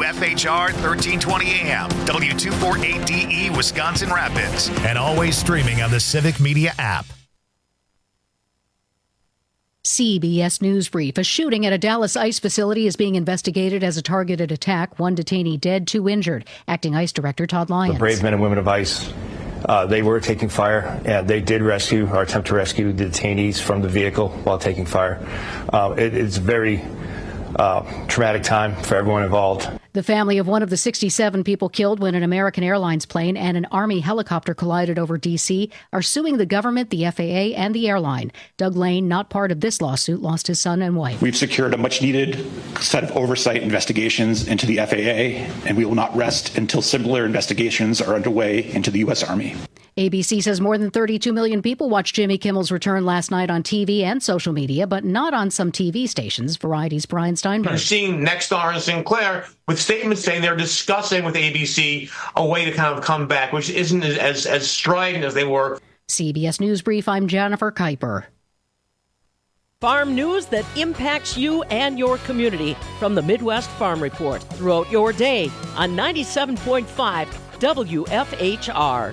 WFHR 1320 AM, W248DE Wisconsin Rapids, and always streaming on the Civic Media app. CBS News Brief. A shooting at a Dallas ICE facility is being investigated as a targeted attack. One detainee dead, 2 injured. Acting ICE Director Todd Lyons. The brave men and women of ICE, they were taking fire, and they did rescue or attempt to rescue the detainees from the vehicle while taking fire. It's a very traumatic time for everyone involved. The family of one of the 67 people killed when an American Airlines plane and an Army helicopter collided over D.C. are suing the government, the FAA, and the airline. Doug Lane, not part of this lawsuit, lost his son and wife. We've secured a much-needed set of oversight investigations into the FAA, and we will not rest until similar investigations are underway into the U.S. Army. ABC says more than 32 million people watched Jimmy Kimmel's return last night on TV and social media, but not on some TV stations. Variety's Brian Steinberg. You're seeing Nexstar and Sinclair with statements saying they're discussing with ABC a way to kind of come back, which isn't as strident as they were. CBS News Brief, I'm Jennifer Kuiper. Farm news that impacts you and your community from the Midwest Farm Report throughout your day on 97.5 WFHR.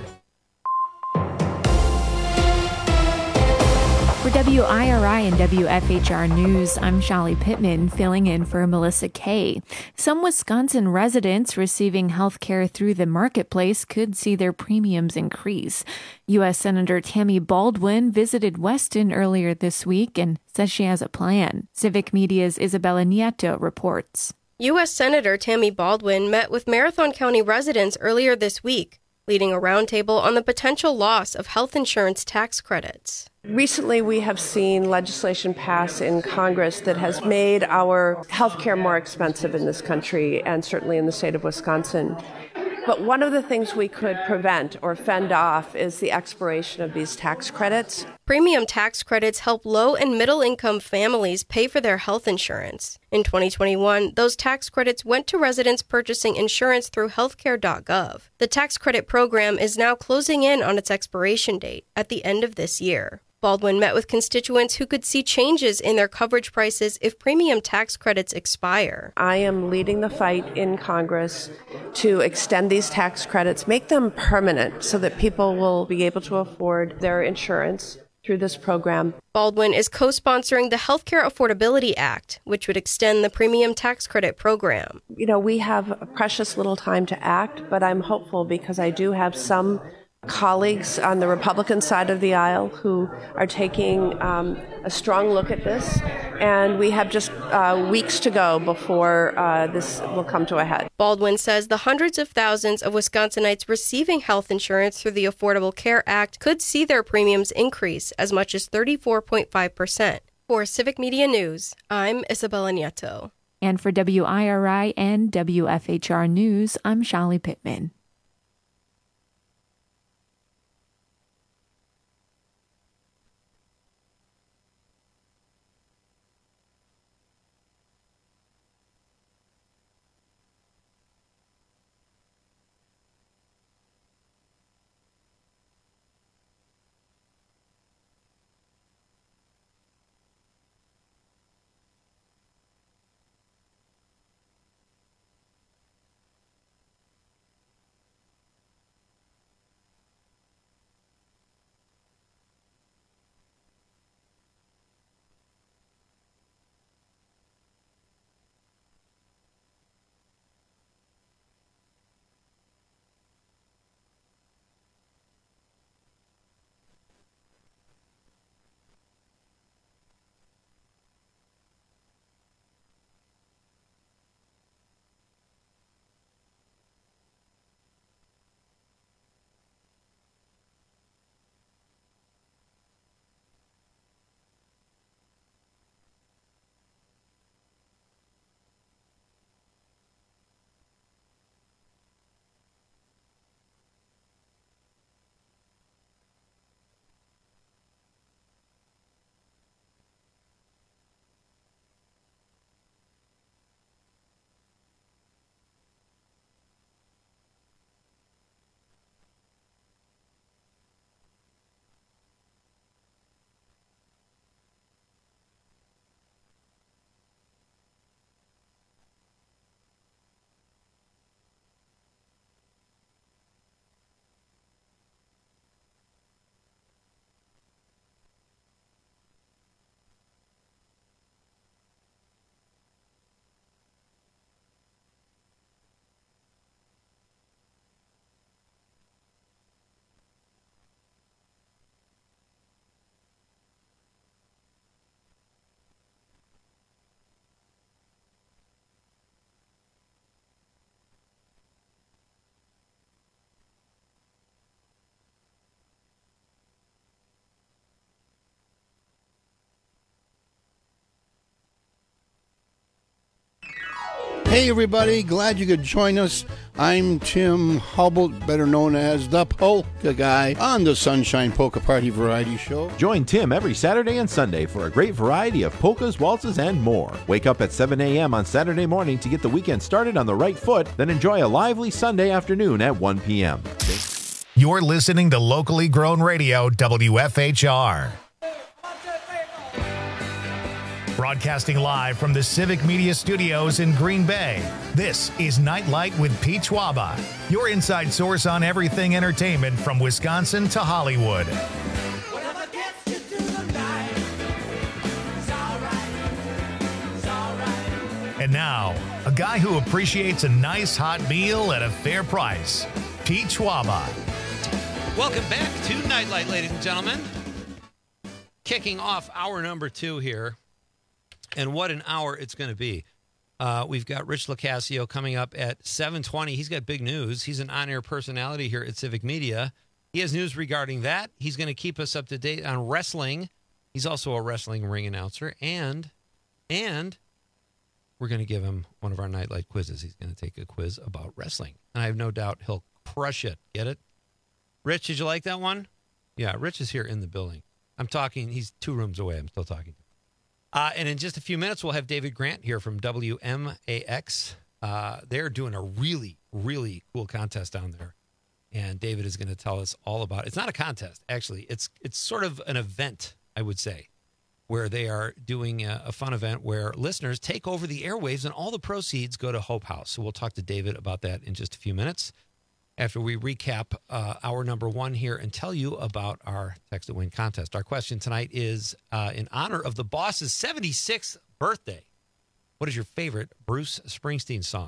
For WIRI and WFHR News, I'm Shali Pittman, filling in for Melissa Kay. Some Wisconsin residents receiving health care through the marketplace could see their premiums increase. U.S. Senator Tammy Baldwin visited Weston earlier this week and says she has a plan. Civic Media's Isabella Nieto reports. U.S. Senator Tammy Baldwin met with Marathon County residents earlier this week, leading a roundtable on the potential loss of health insurance tax credits. Recently, we have seen legislation pass in Congress that has made our health care more expensive in this country and certainly in the state of Wisconsin. But one of the things we could prevent or fend off is the expiration of these tax credits. Premium tax credits help low and middle income families pay for their health insurance. In 2021, those tax credits went to residents purchasing insurance through healthcare.gov. The tax credit program is now closing in on its expiration date at the end of this year. Baldwin met with constituents who could see changes in their coverage prices if premium tax credits expire. I am leading the fight in Congress to extend these tax credits, make them permanent so that people will be able to afford their insurance through this program. Baldwin is co-sponsoring the Healthcare Affordability Act, which would extend the premium tax credit program. You know, we have a precious little time to act, but I'm hopeful because I do have some colleagues on the Republican side of the aisle who are taking a strong look at this, and we have just weeks to go before this will come to a head. Baldwin says the hundreds of thousands of Wisconsinites receiving health insurance through the Affordable Care Act could see their premiums increase as much as 34.5%. For Civic Media News, I'm Isabella Nieto. And for WIRI and WFHR News, I'm Shali Pittman. Hey everybody, glad you could join us. I'm Tim Hubble, better known as the Polka Guy, on the Sunshine Polka Party Variety Show. Join Tim every Saturday and Sunday for a great variety of polkas, waltzes, and more. Wake up at 7 a.m. on Saturday morning to get the weekend started on the right foot, then enjoy a lively Sunday afternoon at 1 p.m. You're listening to locally grown radio, WFHR. Broadcasting live from the Civic Media Studios in Green Bay, this is Nightlight with Pete Schwaba, your inside source on everything entertainment from Wisconsin to Hollywood. And now, a guy who appreciates a nice hot meal at a fair price, Pete Schwaba. Welcome back to Nightlight, ladies and gentlemen. Kicking off hour number 2 here. And what an hour it's going to be. We've got Rich LoCascio coming up at 7:20. He's got big news. He's an on-air personality here at Civic Media. He has news regarding that. He's going to keep us up to date on wrestling. He's also a wrestling ring announcer. And we're going to give him one of our Nightlight quizzes. He's going to take a quiz about wrestling. And I have no doubt he'll crush it. Get it? Rich, did you like that one? Yeah, Rich is here in the building. I'm talking. He's 2 rooms away. I'm still talking. And in just a few minutes, we'll have David Grant here from WMAX. They're doing a really, really cool contest down there. And David is going to tell us all about it. It's not a contest, actually. It's sort of an event, I would say, where they are doing a fun event where listeners take over the airwaves and all the proceeds go to Hope House. So we'll talk to David about that in just a few minutes after we recap hour number 1 here and tell you about our Text to Win contest. Our question tonight is in honor of the boss's 76th birthday. What is your favorite Bruce Springsteen song?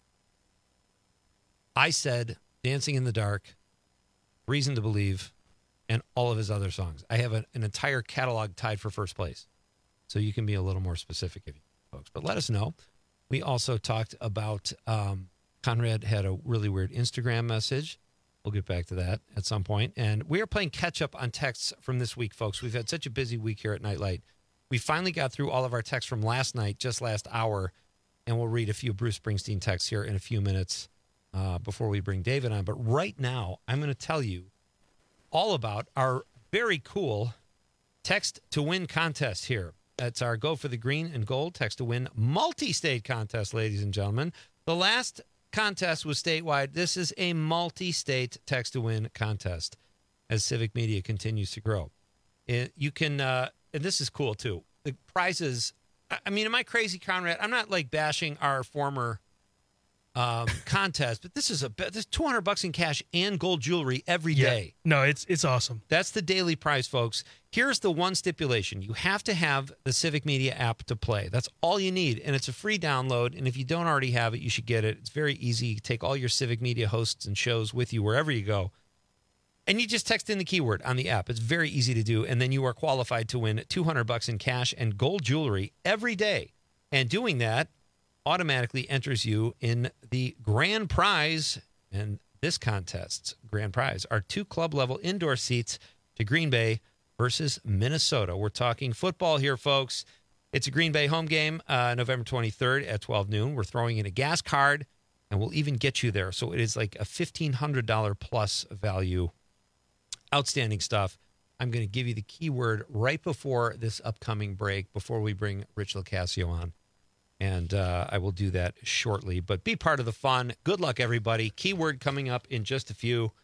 I said Dancing in the Dark, Reason to Believe, and all of his other songs. I have an entire catalog tied for first place. So you can be a little more specific if you folks. But let us know. We also talked about Conrad had a really weird Instagram message. We'll get back to that at some point. And we are playing catch-up on texts from this week, folks. We've had such a busy week here at Nightlight. We finally got through all of our texts from last night, just last hour, and we'll read a few Bruce Springsteen texts here in a few minutes before we bring David on. But right now, I'm going to tell you all about our very cool Text to Win contest here. That's our Go for the Green and Gold Text to Win multi-state contest, ladies and gentlemen. The last contest was statewide. This is a multi-state Text to Win contest as Civic Media continues to grow. You can, and this is cool too. The prizes. I mean, am I crazy, Conrad? I'm not like bashing our former contest, but this is there's $200 in cash and gold jewelry every day. No, it's awesome. That's the daily prize, folks. Here's the one stipulation. You have to have the Civic Media app to play. That's all you need, and it's a free download, and if you don't already have it, you should get it. It's very easy. You take all your Civic Media hosts and shows with you wherever you go, and you just text in the keyword on the app. It's very easy to do, and then you are qualified to win $200 in cash and gold jewelry every day, and doing that automatically enters you in the grand prize. And this contest's grand prize are 2 club-level indoor seats to Green Bay versus Minnesota. We're talking football here, folks. It's a Green Bay home game, November 23rd at 12 noon. We're throwing in a gas card, and we'll even get you there. So it is like a $1,500 plus value. Outstanding stuff. I'm going to give you the keyword right before this upcoming break, before we bring Rich LoCascio on. And I will do that shortly. But be part of the fun. Good luck, everybody. Keyword coming up in just a few.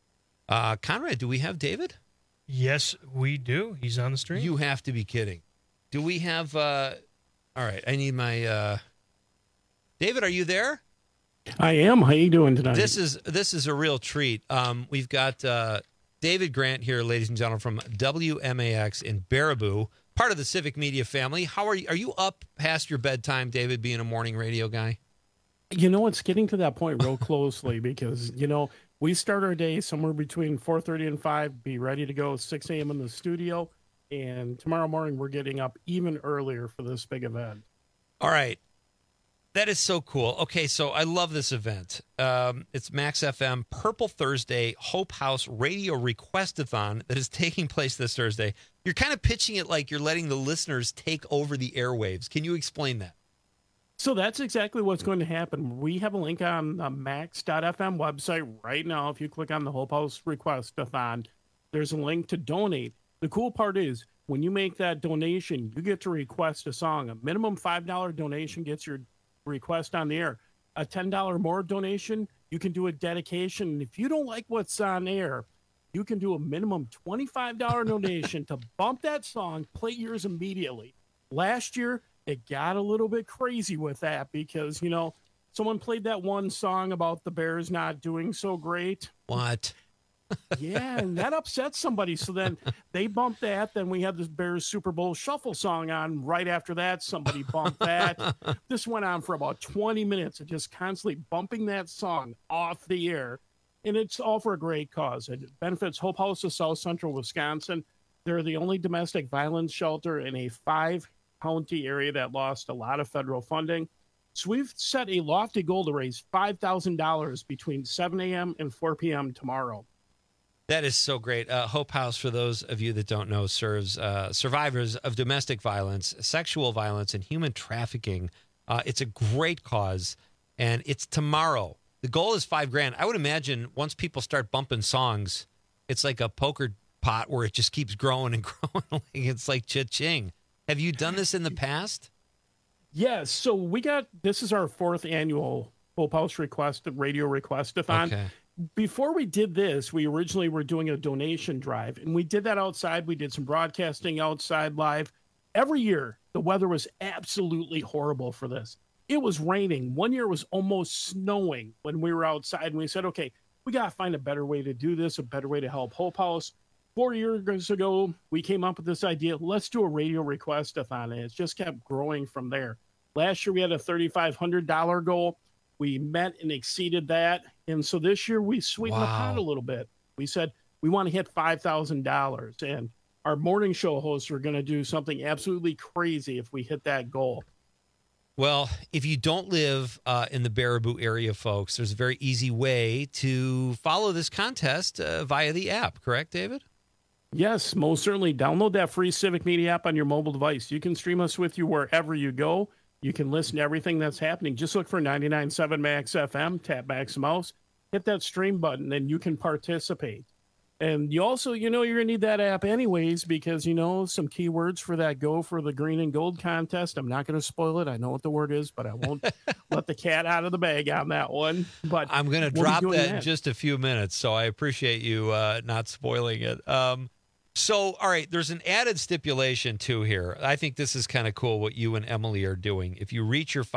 Conrad, do we have David? Yes, we do. He's on the stream. You have to be kidding. Do we have... all right, I need my... David, are you there? I am. How you doing tonight? This is a real treat. We've got David Grant here, ladies and gentlemen, from WMAX in Baraboo. Part of the Civic Media family. How are you? Are you up past your bedtime, David, being a morning radio guy? You know, it's getting to that point real closely because, you know, we start our day somewhere between 4:30 and 5, be ready to go 6 a.m. in the studio. And tomorrow morning, we're getting up even earlier for this big event. All right. That is so cool. Okay, so I love this event. It's Max FM Purple Thursday Hope House Radio Requestathon that is taking place this Thursday. You're kind of pitching it like you're letting the listeners take over the airwaves. Can you explain that? So that's exactly what's going to happen. We have a link on the max.fm website right now. If you click on the Hope House Request-a-thon, there's a link to donate. The cool part is when you make that donation, you get to request a song. A minimum $5 donation gets your request on the air. A $10 more donation, you can do a dedication. And if you don't like what's on air, you can do a minimum $25 donation to bump that song, play yours immediately. Last year, it got a little bit crazy with that because, someone played that one song about the Bears not doing so great. What? Yeah, and that upset somebody. So then they bumped that. Then we had the Bears Super Bowl Shuffle song on. Right after that, somebody bumped that. This went on for about 20 minutes of just constantly bumping that song off the air. And it's all for a great cause. It benefits Hope House of South Central Wisconsin. They're the only domestic violence shelter in a 5-county area that lost a lot of federal funding. So we've set a lofty goal to raise $5,000 between 7 a.m. and 4 p.m. tomorrow. That is so great. Hope House, for those of you that don't know, serves survivors of domestic violence, sexual violence, and human trafficking. It's a great cause, and it's tomorrow. The goal is $5,000. I would imagine once people start bumping songs, it's like a poker pot where it just keeps growing and growing. It's like cha-ching. Have you done this in the past? Yes. So this is our 4th annual Hope House Radio Request-a-thon. Okay. Before we did this, we originally were doing a donation drive, and we did that outside. We did some broadcasting outside live. Every year, the weather was absolutely horrible for this. It was raining. One year it was almost snowing when we were outside, and we said, okay, we got to find a better way to do this, a better way to help Hope House. 4 years ago, we came up with this idea. Let's do a radio request-a-thon, and it just kept growing from there. Last year, we had a $3,500 goal. We met and exceeded that. And so this year, we sweetened the pot a little bit. We said we want to hit $5,000. And our morning show hosts are going to do something absolutely crazy if we hit that goal. Well, if you don't live in the Baraboo area, folks, there's a very easy way to follow this contest via the app. Correct, David? Yes, most certainly. Download that free Civic Media app on your mobile device. You can stream us with you wherever you go. You can listen to everything that's happening. Just look for 99.7 Max FM, tap Max Mouse, hit that stream button, and you can participate. And you also, you're going to need that app anyways because, some keywords for that Go for the Green and Gold contest. I'm not going to spoil it. I know what the word is, but I won't let the cat out of the bag on that one. But I'm going to drop that in just a few minutes, so I appreciate you not spoiling it. So, all right, there's an added stipulation, too, here. I think this is kind of cool what you and Emily are doing. If you reach your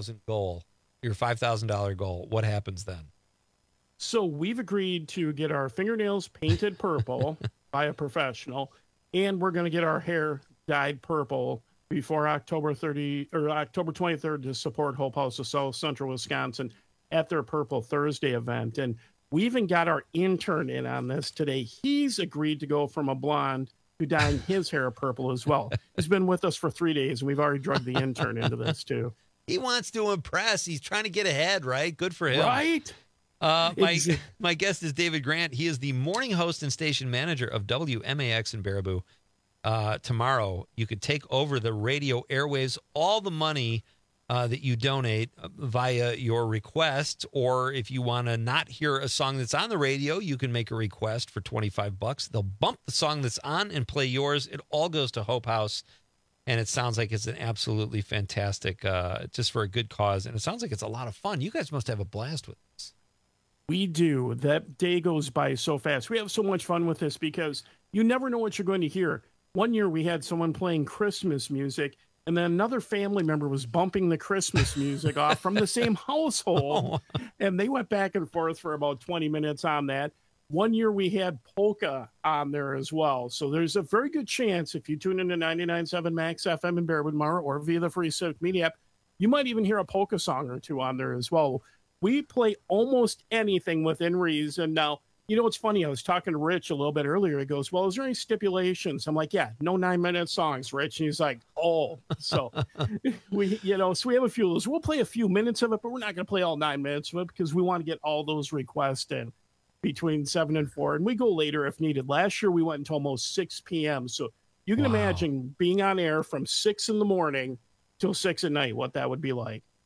$5,000 goal, what happens then? So we've agreed to get our fingernails painted purple by a professional, and we're going to get our hair dyed purple before October 23rd to support Hope House of South Central Wisconsin at their Purple Thursday event. And we even got our intern in on this today. He's agreed to go from a blonde to dyeing his hair purple as well. He's been with us for 3 days, and we've already drugged the intern into this, too. He wants to impress. He's trying to get ahead, right? Good for him. Right? My guest is David Grant. He is the morning host and station manager of WMAX in Baraboo. Tomorrow, you could take over the radio airwaves. All the money that you donate via your request, or if you want to not hear a song that's on the radio, you can make a request for $25. They'll bump the song that's on and play yours. It all goes to Hope House, and it sounds like it's an absolutely fantastic, just for a good cause, and it sounds like it's a lot of fun. You guys must have a blast with this. We do. That day goes by so fast. We have so much fun with this because you never know what you're going to hear. One year we had someone playing Christmas music, and then another family member was bumping the Christmas music off from the same household. And they went back and forth for about 20 minutes on that. One year we had polka on there as well. So there's a very good chance if you tune into 99.7 Max FM in Baraboo tomorrow or via the free Civic Media app, you might even hear a polka song or two on there as well. We play almost anything within reason. Now, what's funny? I was talking to Rich a little bit earlier. He goes, well, is there any stipulations? I'm like, yeah, no 9-minute songs, Rich. And he's like, oh. So we have a few of those. We'll play a few minutes of it, but we're not going to play all 9 minutes of it because we want to get all those requests in between 7 and 4. And we go later if needed. Last year, we went until almost 6 p.m. So you can imagine being on air from 6 in the morning till 6 at night, what that would be like.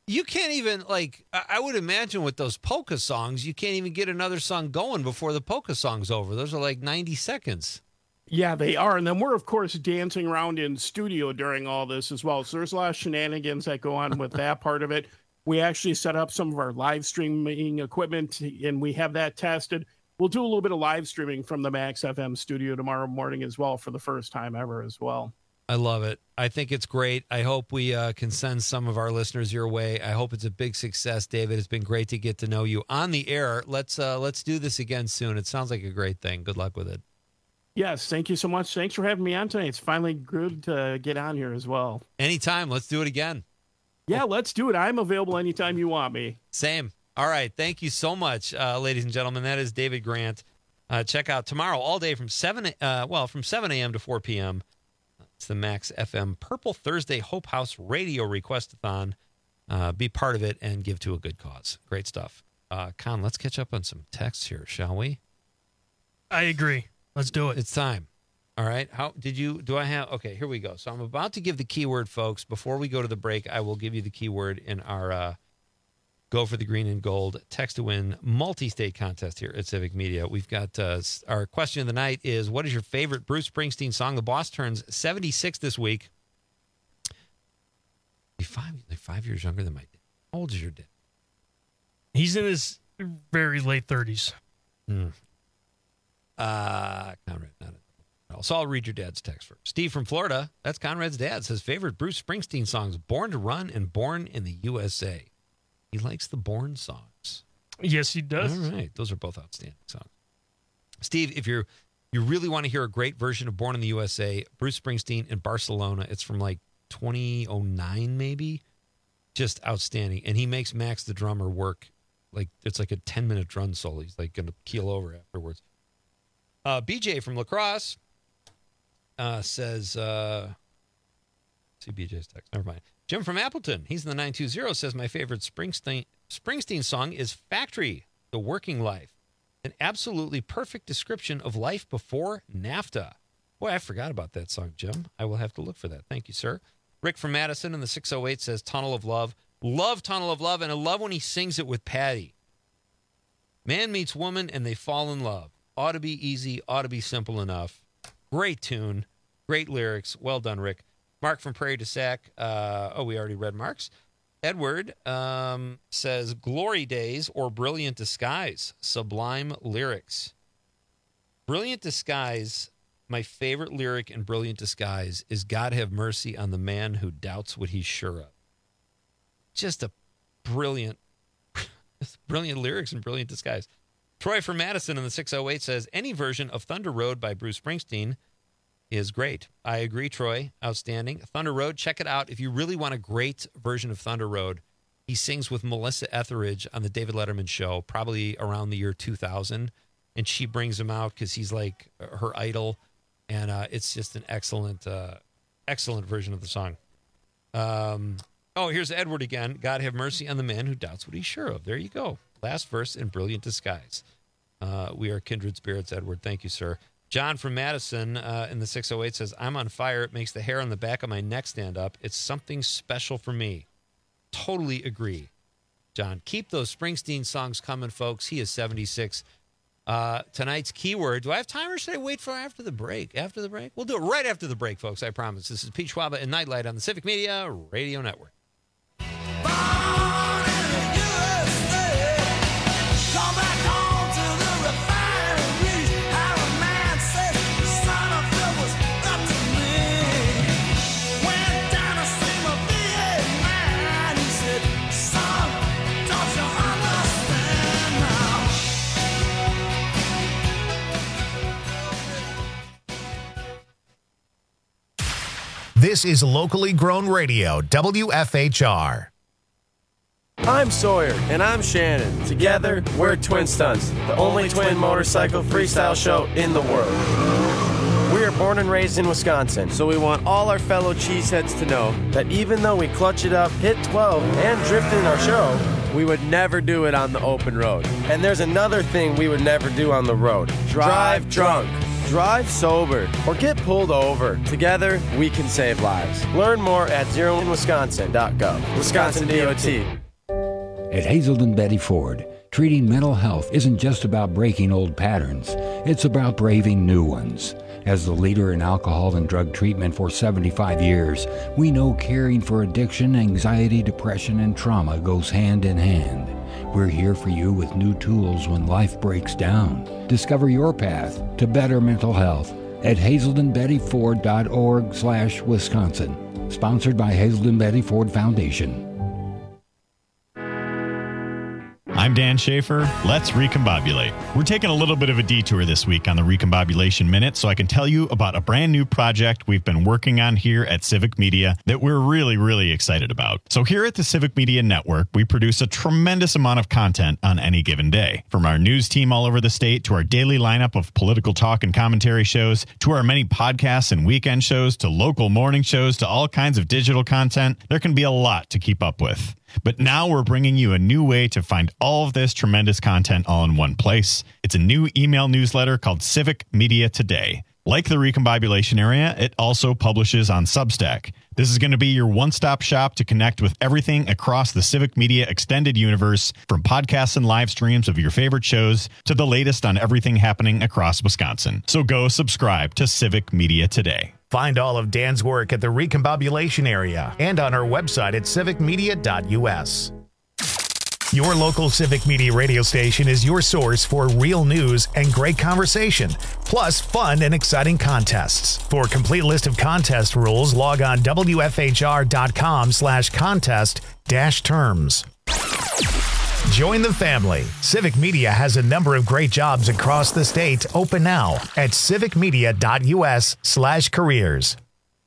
You can't even, like, I would imagine with those polka songs, you can't even get another song going before the polka song's over. Those are like 90 seconds. Yeah, they are. And then we're, of course, dancing around in studio during all this as well. So there's a lot of shenanigans that go on with that part of it. We actually set up some of our live streaming equipment, and we have that tested. We'll do a little bit of live streaming from the Max FM studio tomorrow morning as well for the first time ever as well. I love it. I think it's great. I hope we can send some of our listeners your way. I hope it's a big success, David. It's been great to get to know you on the air. Let's do this again soon. It sounds like a great thing. Good luck with it. Yes, thank you so much. Thanks for having me on tonight. It's finally good to get on here as well. Anytime. Let's do it again. Yeah, let's do it. I'm available anytime you want me. Same. All right. Thank you so much, ladies and gentlemen. That is David Grant. Check out tomorrow all day from 7 a.m. to 4 p.m. It's the Max FM Purple Thursday Hope House Radio Request-a-thon. Be part of it and give to a good cause. Great stuff. Con, let's catch up on some texts here, shall we? I agree. Let's do it. It's time. All right. Okay, here we go. So I'm about to give the keyword, folks. Before we go to the break, I will give you the keyword in our Go for the Green and Gold text to win multi-state contest here at Civic Media. We've got our question of the night is, what is your favorite Bruce Springsteen song? The boss turns 76 this week. He's 5 years younger than my dad. How old is your dad? He's in his very late 30s. Conrad, not it. So I'll read your dad's text first. Steve from Florida, that's Conrad's dad, says favorite Bruce Springsteen songs, Born to Run and Born in the USA. He likes the Born songs. Yes, he does. All right. Those are both outstanding songs. Steve, if you really want to hear a great version of Born in the USA, Bruce Springsteen in Barcelona, it's from like 2009 maybe. Just outstanding. And he makes Max the drummer work. Like it's like a 10-minute drum solo. He's like going to keel over afterwards. BJ from La Crosse says, see BJ's text. Never mind. Jim from Appleton, he's in the 920, says my favorite Springsteen song is Factory, The Working Life. An absolutely perfect description of life before NAFTA. Boy, I forgot about that song, Jim. I will have to look for that. Thank you, sir. Rick from Madison in the 608 says Tunnel of Love. Love Tunnel of Love, and I love when he sings it with Patty. Man meets woman, and they fall in love. Ought to be easy, ought to be simple enough. Great tune, great lyrics. Well done, Rick. Mark from Prairie du Sac. We already read Mark's. Edward says Glory Days or Brilliant Disguise. Sublime lyrics. Brilliant Disguise, my favorite lyric in Brilliant Disguise is God have mercy on the man who doubts what he's sure of. Just a brilliant lyrics in Brilliant Disguise. Troy from Madison in the 608 says any version of Thunder Road by Bruce Springsteen is great. I agree, Troy. Outstanding. Thunder Road, check it out. If you really want a great version of Thunder Road, he sings with Melissa Etheridge on the David Letterman show, probably around the year 2000. And she brings him out because he's like her idol. And it's just an excellent version of the song. Here's Edward again. God have mercy on the man who doubts what he's sure of. There you go. Last verse in Brilliant Disguise. We are kindred spirits, Edward. Thank you, sir. John from Madison in the 608 says, I'm on fire. It makes the hair on the back of my neck stand up. It's something special for me. Totally agree, John. Keep those Springsteen songs coming, folks. He is 76. Tonight's keyword. Do I have time or should I wait for after the break? After the break? We'll do it right after the break, folks. I promise. This is Pete Schwaba and Nightlight on the Civic Media Radio Network. This is locally grown radio, WFHR. I'm Sawyer, and I'm Shannon. Together, we're Twin Stunts, the only twin motorcycle freestyle show in the world. We are born and raised in Wisconsin, so we want all our fellow cheeseheads to know that even though we clutch it up, hit 12, and drift in our show, we would never do it on the open road. And there's another thing we would never do on the road. Drive drunk. drive sober, or get pulled over. Together, we can save lives. Learn more at zeroinwisconsin.gov. Wisconsin DOT. At Hazelden Betty Ford, treating mental health isn't just about breaking old patterns. It's about braving new ones. As the leader in alcohol and drug treatment for 75 years, we know caring for addiction, anxiety, depression, and trauma goes hand in hand. We're here for you with new tools when life breaks down. Discover your path to better mental health at hazeldenbettyford.org/Wisconsin. Sponsored by Hazelden Betty Ford Foundation. I'm Dan Schaefer. Let's recombobulate. We're taking a little bit of a detour this week on the Recombobulation Minute so I can tell you about a brand new project we've been working on here at Civic Media that we're really, really excited about. So here at the Civic Media Network, we produce a tremendous amount of content on any given day. From our news team all over the state to our daily lineup of political talk and commentary shows to our many podcasts and weekend shows to local morning shows to all kinds of digital content, there can be a lot to keep up with. But now we're bringing you a new way to find all of this tremendous content all in one place. It's a new email newsletter called Civic Media Today. Like the Recombobulation area, it also publishes on Substack. This is going to be your one-stop shop to connect with everything across the Civic Media extended universe, from podcasts and live streams of your favorite shows to the latest on everything happening across Wisconsin. So go subscribe to Civic Media Today. Find all of Dan's work at the Recombobulation area and on our website at civicmedia.us. Your local Civic Media radio station is your source for real news and great conversation, plus fun and exciting contests. For a complete list of contest rules, log on wfhr.com/contest-terms. Join the family. Civic Media has a number of great jobs across the state open now at civicmedia.us/careers.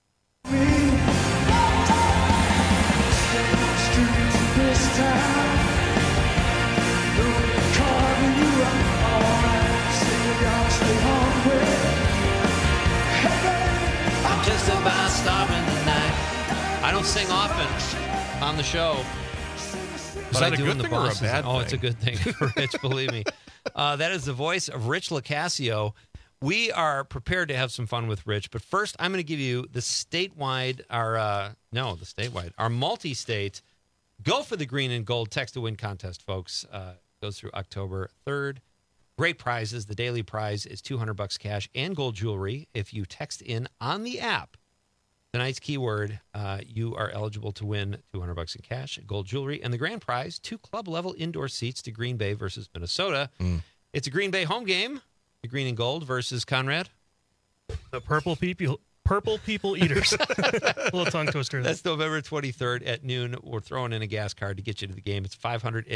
I'm just about starving tonight. I don't sing often on the show. Is that a good thing or a bad thing? Oh, it's a good thing, Rich, believe me. That is the voice of Rich Locascio. We are prepared to have some fun with Rich, but first I'm going to give you the statewide, our multi-state Go for the Green and Gold Text to Win contest, folks. Goes through October 3rd. Great prizes. The daily prize is $200 cash and gold jewelry. If you text in on the app tonight's keyword, you are eligible to win $200 in cash, gold jewelry, and the grand prize, 2 club-level indoor seats to Green Bay versus Minnesota. It's a Green Bay home game, the Green and Gold versus Conrad. The Purple People Eaters. A little tongue twister. That's November 23rd at noon. We're throwing in a gas card to get you to the game. It's a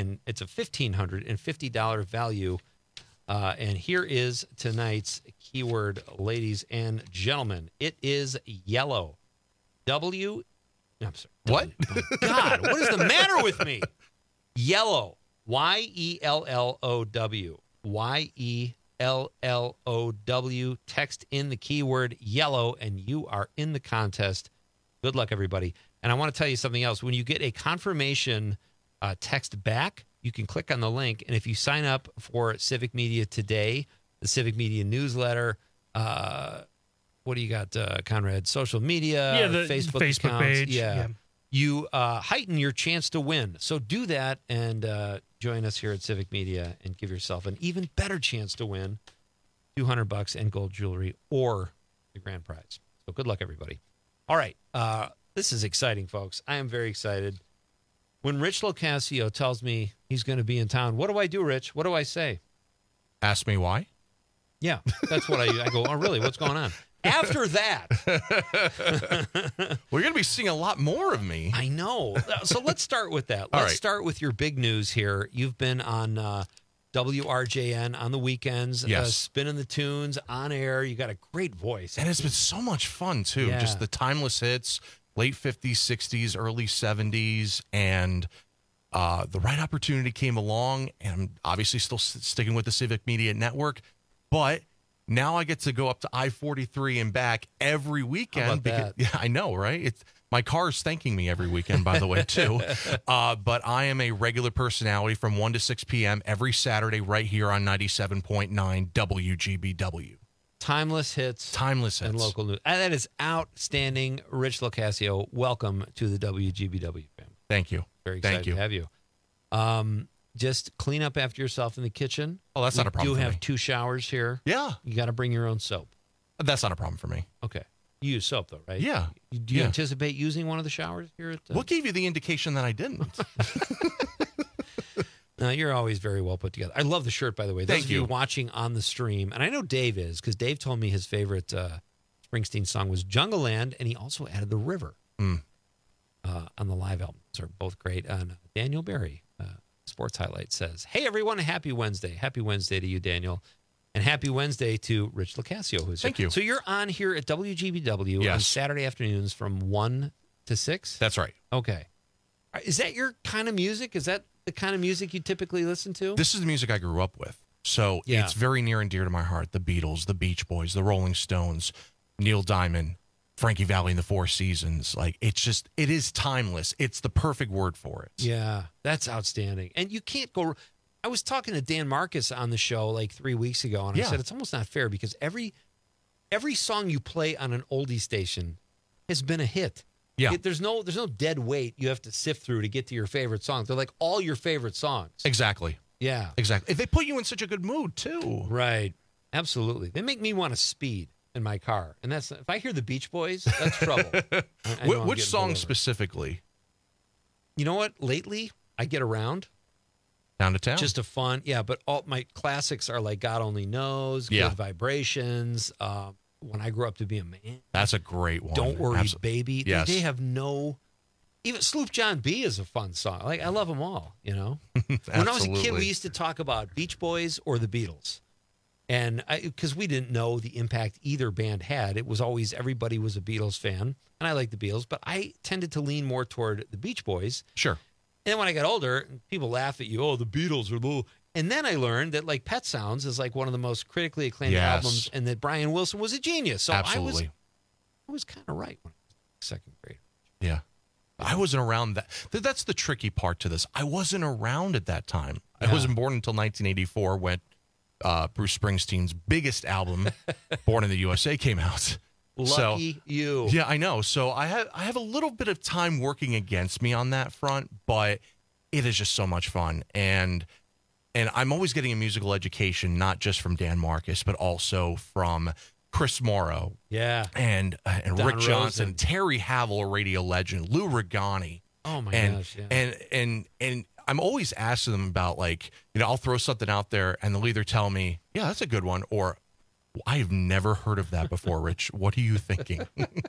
$1,550 value. And here is tonight's keyword, ladies and gentlemen. It is yellow. I'm sorry. What? God, what is the matter with me? Yellow. YELLOW. YELLOW. Text in the keyword yellow, and you are in the contest. Good luck, everybody. And I want to tell you something else. When you get a confirmation text back, you can click on the link, and if you sign up for Civic Media Today, the Civic Media newsletter, what do you got, Conrad? Social media, the Facebook accounts. page. Yeah. You heighten your chance to win. So do that and join us here at Civic Media and give yourself an even better chance to win $200 and gold jewelry or the grand prize. So good luck, everybody. All right. This is exciting, folks. I am very excited. When Rich Locascio tells me he's going to be in town, what do I do, Rich? What do I say? Ask me why? Yeah, that's what I go, oh, really? What's going on? After that. We're going to be seeing a lot more of me. I know. So let's start with that. Let's start with your big news here. You've been on WRJN on the weekends, spinning the tunes on air. You got a great voice. And it's been so much fun, too. Yeah. Just the timeless hits, late 50s, 60s, early 70s, and the right opportunity came along, and I'm obviously still sticking with the Civic Media Network, but now I get to go up to I-43 and back every weekend. How about that? Yeah, I know, right? My car's thanking me every weekend, by the way, too. But I am a regular personality from 1 to 6 p.m. every Saturday right here on 97.9 WGBW. Timeless hits. Timeless hits. And local news. That is outstanding. Rich LoCascio, welcome to the WGBW family. Thank you. Very excited Thank you. to have you. Just clean up after yourself in the kitchen. Oh, that's not a problem We do for have me. 2 showers here. Yeah. You got to bring your own soap. That's not a problem for me. Okay. You use soap, though, right? Yeah. Do you anticipate using one of the showers here at What gave you the indication that I didn't? No, you're always very well put together. I love the shirt, by the way. Those Thank of you you. watching on the stream, and I know Dave is, because Dave told me his favorite Springsteen song was Jungle Land, and he also added The River on the live album. Those are both great. And Daniel Berry, Sports Highlight, says, hey, everyone, happy Wednesday. Happy Wednesday to you, Daniel. And happy Wednesday to Rich LoCascio, who's Thank here. you. So you're on here at WGBW on Yes. Saturday afternoons from 1 to 6? That's right. Okay. Is that your kind of music? Is that the kind of music you typically listen to? This is the music I grew up with. So Yeah. it's very near and dear to my heart. The Beatles, the Beach Boys, the Rolling Stones, Neil Diamond, Frankie Valli and the Four Seasons. Like, it is timeless. It's the perfect word for it. Yeah, that's outstanding. And you can't go. I was talking to Dan Marcus on the show like 3 weeks ago, and I Yeah. said it's almost not fair because every song you play on an oldie station has been a hit. Yeah. There's no dead weight you have to sift through to get to your favorite songs. They're like all your favorite songs. Exactly. Yeah. Exactly. They put you in such a good mood, too. Right. Absolutely. They make me want to speed in my car. And that's if I hear the Beach Boys, that's trouble. I know I'm Which getting song pulled over. specifically? You know what? Lately, I get around. Down to Town? Just a fun, yeah. But all my classics are like God Only Knows, Yeah. Good Vibrations, When I Grew Up to Be a Man. That's a great one. Don't Worry, Baby. Yes. They have no. Even Sloop John B is a fun song. Like I love them all. You know. When I was a kid, Absolutely. we used to talk about Beach Boys or the Beatles, and because we didn't know the impact either band had, it was always everybody was a Beatles fan, and I liked the Beatles, but I tended to lean more toward the Beach Boys. Sure. And then when I got older, people laugh at you. Oh, the Beatles are little. And then I learned that like Pet Sounds is like one of the most critically acclaimed Yes. albums, and that Brian Wilson was a genius. So Absolutely. I was kind of right when I was second grade. Yeah. I wasn't around that. That's the tricky part to this. I wasn't around at that time. Yeah. I wasn't born until 1984 when Bruce Springsteen's biggest album, Born in the USA, came out. Lucky you. Yeah, I know. So I have a little bit of time working against me on that front, but it is just so much fun. And I'm always getting a musical education, not just from Dan Marcus, but also from Chris Morrow. Yeah. And Don Rick Johnson, Rosen. Terry Havel, a radio legend, Lou Regani. Oh my and, gosh. Yeah. And I'm always asking them about, like, I'll throw something out there and they'll either tell me, yeah, that's a good one, or I've never heard of that before, Rich. What are you thinking?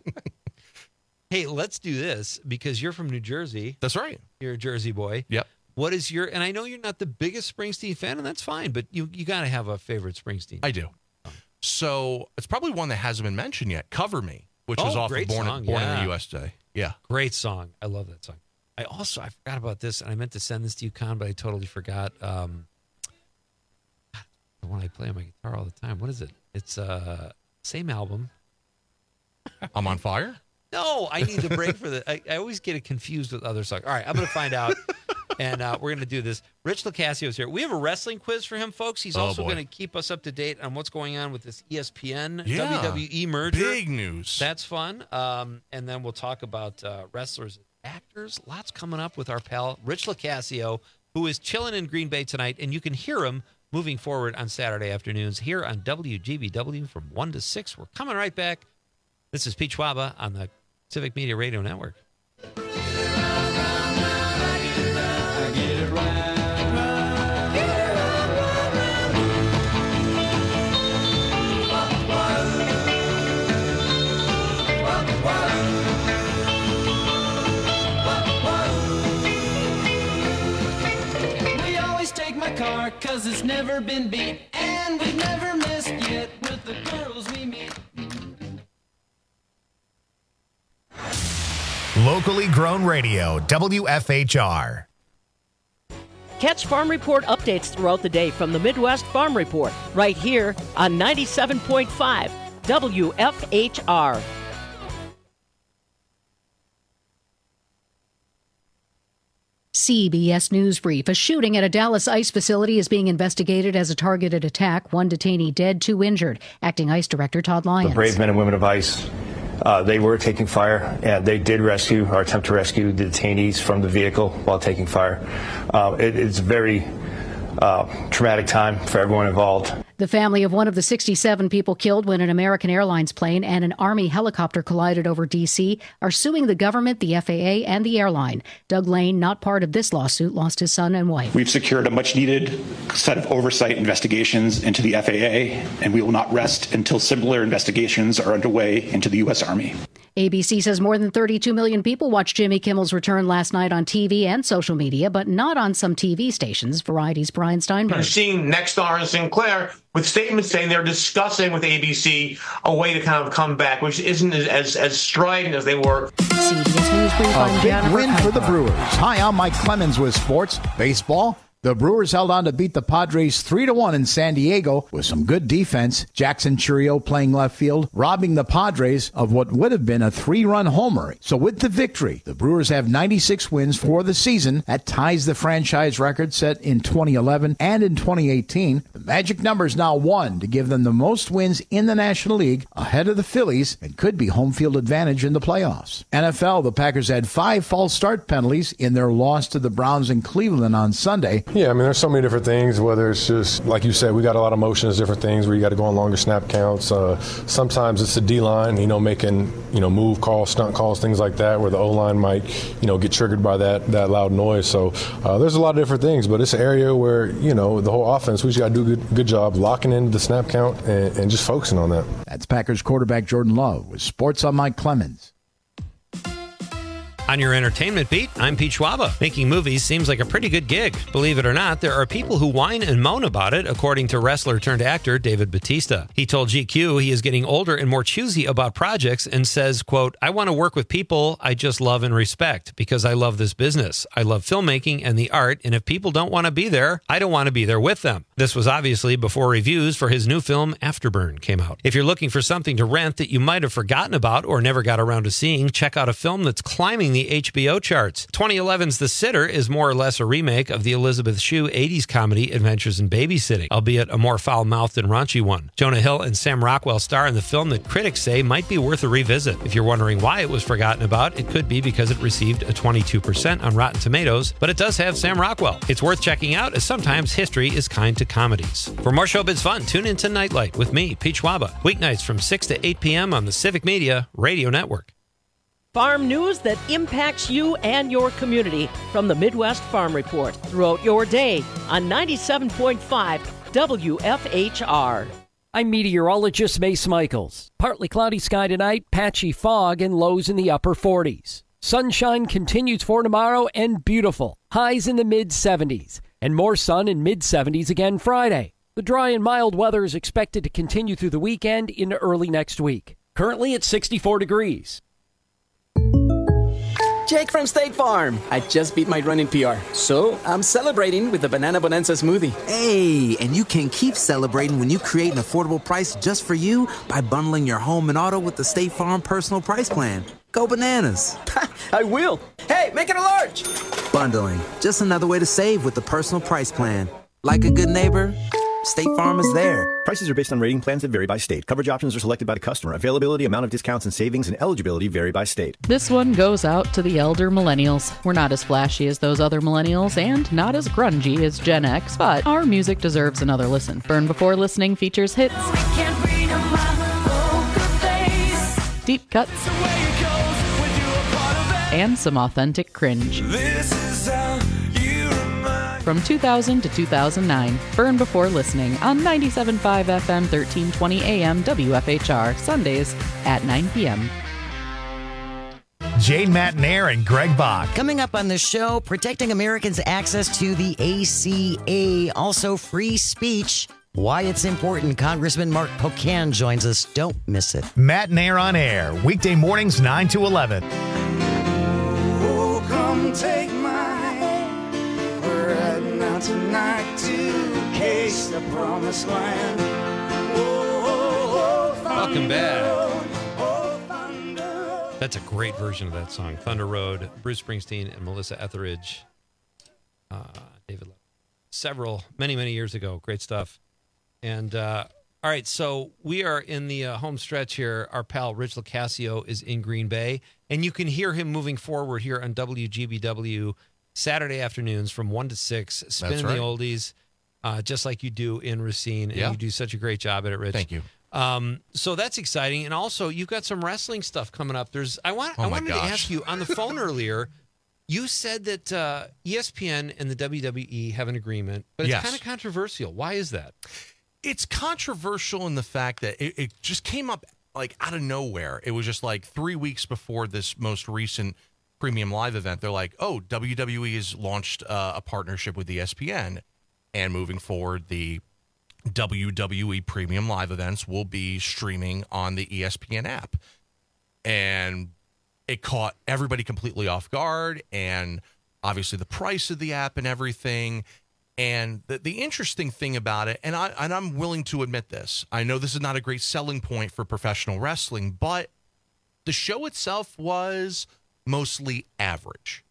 Hey, let's do this because you're from New Jersey. That's right. You're a Jersey boy. Yep. What is your, and I know you're not the biggest Springsteen fan, and that's fine, but you got to have a favorite Springsteen. I do. So it's probably one that hasn't been mentioned yet. Cover Me, which was off of great Born song, in yeah. the USA. Yeah. Great song. I love that song. I forgot about this, and I meant to send this to you, Con, but I totally forgot. The one I play on my guitar all the time. What is it? It's same album. I'm on Fire? No, I need to break for the. I always get it confused with other songs. All right, I'm going to find out, and we're going to do this. Rich LoCascio is here. We have a wrestling quiz for him, folks. He's also going to keep us up to date on what's going on with this ESPN WWE merger. Big news. That's fun. And then we'll talk about wrestlers and actors. Lots coming up with our pal, Rich LoCascio, who is chilling in Green Bay tonight, and you can hear him moving forward on Saturday afternoons here on WGBW from 1 to 6. We're coming right back. This is Pete Schwaba on the Civic Media Radio Network. We always take my car 'cause it's never been beat, and we've never missed yet with the girls we meet. Locally grown radio, WFHR. Catch Farm Report updates throughout the day from the Midwest Farm Report, right here on 97.5 WFHR. CBS News Brief. A shooting at a Dallas ICE facility is being investigated as a targeted attack. 1 detainee dead, 2 injured. Acting ICE Director Todd Lyons. The brave men and women of ICE, they were taking fire, and they did rescue or attempt to rescue the detainees from the vehicle while taking fire. It's a very traumatic time for everyone involved. The family of one of the 67 people killed when an American Airlines plane and an Army helicopter collided over D.C. are suing the government, the FAA, and the airline. Doug Lane, not part of this lawsuit, lost his son and wife. We've secured a much-needed set of oversight investigations into the FAA, and we will not rest until similar investigations are underway into the U.S. Army. ABC says more than 32 million people watched Jimmy Kimmel's return last night on TV and social media, but not on some TV stations. Variety's Brian Steinberg. You're seeing Nexstar and Sinclair with statements saying they're discussing with ABC a way to kind of come back, which isn't as strident as they were. CBS News Brief. A big win for the Brewers. Hi, I'm Mike Clemens with sports. Baseball. The Brewers held on to beat the Padres 3-1 in San Diego with some good defense. Jackson Chourio playing left field, robbing the Padres of what would have been a 3-run homer. So with the victory, the Brewers have 96 wins for the season. That ties the franchise record set in 2011 and in 2018. The magic number is now 1 to give them the most wins in the National League, ahead of the Phillies, and could be home field advantage in the playoffs. NFL, the Packers had 5 false start penalties in their loss to the Browns in Cleveland on Sunday. Yeah, I mean, there's so many different things, whether it's just, like you said, we got a lot of motions, different things where you got to go on longer snap counts. Sometimes it's the D-line, making, move calls, stunt calls, things like that, where the O-line might, get triggered by that loud noise. So there's a lot of different things, but it's an area where, the whole offense, we just got to do a good job locking into the snap count and just focusing on that. That's Packers quarterback Jordan Love with Sports on Mike Clemens. On your entertainment beat, I'm Pete Schwaba. Making movies seems like a pretty good gig. Believe it or not, there are people who whine and moan about it, according to wrestler-turned-actor David Bautista. He told GQ he is getting older and more choosy about projects and says, quote, I want to work with people I just love and respect because I love this business. I love filmmaking and the art, and if people don't want to be there, I don't want to be there with them. This was obviously before reviews for his new film, Afterburn, came out. If you're looking for something to rent that you might have forgotten about or never got around to seeing, check out a film that's climbing the HBO charts. 2011's The Sitter is more or less a remake of the Elizabeth Shue 80s comedy Adventures in Babysitting, albeit a more foul-mouthed and raunchy one. Jonah Hill and Sam Rockwell star in the film that critics say might be worth a revisit. If you're wondering why it was forgotten about, it could be because it received a 22% on Rotten Tomatoes, but it does have Sam Rockwell. It's worth checking out, as sometimes history is kind to comedies. For more showbiz fun, tune into Nightlight with me, Pete Schwaba, weeknights from 6 to 8 p.m. on the Civic Media Radio Network. Farm news that impacts you and your community from the Midwest Farm Report throughout your day on 97.5 WFHR. I'm meteorologist Mace Michaels. Partly cloudy sky tonight, patchy fog, and lows in the upper 40s. Sunshine continues for tomorrow and beautiful. Highs in the mid-70s and more sun in mid-70s again Friday. The dry and mild weather is expected to continue through the weekend into early next week. Currently at 64 degrees. Jake from State Farm. I just beat my running PR, so I'm celebrating with the Banana Bonanza smoothie. Hey, and you can keep celebrating when you create an affordable price just for you by bundling your home and auto with the State Farm Personal Price Plan. Go bananas. I will. Hey, make it a large. Bundling, just another way to save with the Personal Price Plan. Like a good neighbor, State Farm is there. Prices are based on rating plans that vary by state. Coverage options are selected by the customer. Availability, amount of discounts and savings, and eligibility vary by state. This one goes out to the elder millennials. We're not as flashy as those other millennials and not as grungy as Gen X, but our music deserves another listen. Burn Before Listening features hits, deep cuts, and some authentic cringe. From 2000 to 2009, Burn Before Listening on 97.5 FM, 1320 AM, WFHR, Sundays at 9 p.m. Jane Matnair and Greg Bach. Coming up on the show, protecting Americans' access to the ACA, also free speech. Why it's important. Congressman Mark Pocan joins us. Don't miss it. Matnair on air, weekday mornings 9 to 11. Oh, come take my hand. We're heading out tonight to Case, the promised land. Welcome back. That's a great version of that song. Thunder Road, Bruce Springsteen and Melissa Etheridge. David Letterman. Many years ago. Great stuff. And all right, so we are in the home stretch here. Our pal Rich LoCascio is in Green Bay, and you can hear him moving forward here on WGBW Saturday afternoons from 1 to 6, spinning the oldies, just like you do in Racine, and you do such a great job at it, Rich. Thank you. So that's exciting, and also you've got some wrestling stuff coming up. I wanted to ask you on the phone earlier. You said that ESPN and the WWE have an agreement, but it's kind of controversial. Why is that? It's controversial in the fact that it just came up like out of nowhere. It was just like 3 weeks before this most recent Premium Live event. They're like, oh, WWE has launched a partnership with ESPN, and moving forward, the WWE Premium Live events will be streaming on the ESPN app. And it caught everybody completely off guard, and obviously the price of the app and everything. And the interesting thing about it, and I'm willing to admit this, I know this is not a great selling point for professional wrestling, but the show itself was mostly average.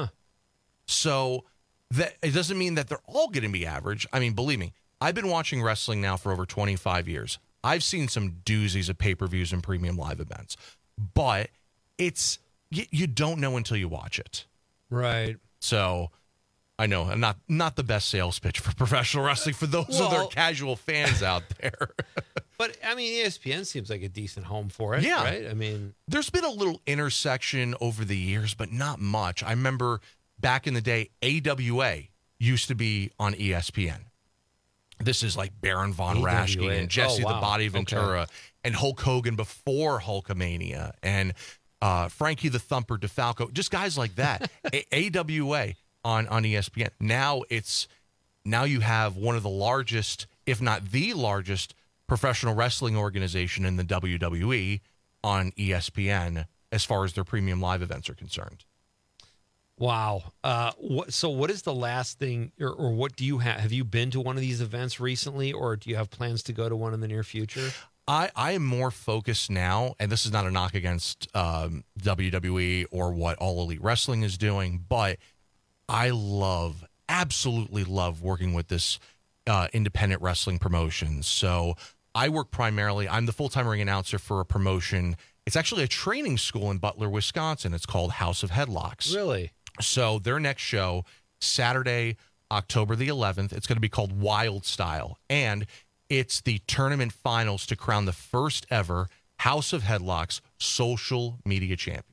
So that it doesn't mean that they're all going to be average. I mean, believe me, I've been watching wrestling now for over 25 years. I've seen some doozies of pay-per-views and premium live events, but it's you don't know until you watch it. Right. So I know I'm not the best sales pitch for professional wrestling for those other casual fans out there. But I mean, ESPN seems like a decent home for it, yeah. Right? I mean, there's been a little intersection over the years, but not much. I remember back in the day, AWA used to be on ESPN. This is like Baron Von Raschke and Jesse the Body Ventura and Hulk Hogan before Hulkamania and Frankie the Thumper DeFalco, just guys like that. AWA on ESPN. Now you have one of the largest, if not the largest, professional wrestling organization in the WWE on ESPN as far as their premium live events are concerned. Wow. So what is the last thing, or what do you have? Have you been to one of these events recently, or do you have plans to go to one in the near future? I am more focused now, and this is not a knock against WWE or what All Elite Wrestling is doing, but I absolutely love working with this independent wrestling promotion. So I work primarily, I'm the full-time ring announcer for a promotion. It's actually a training school in Butler, Wisconsin. It's called House of Headlocks. Really? So their next show, Saturday, October the 11th, it's going to be called Wild Style. And it's the tournament finals to crown the first ever House of Headlocks social media champion.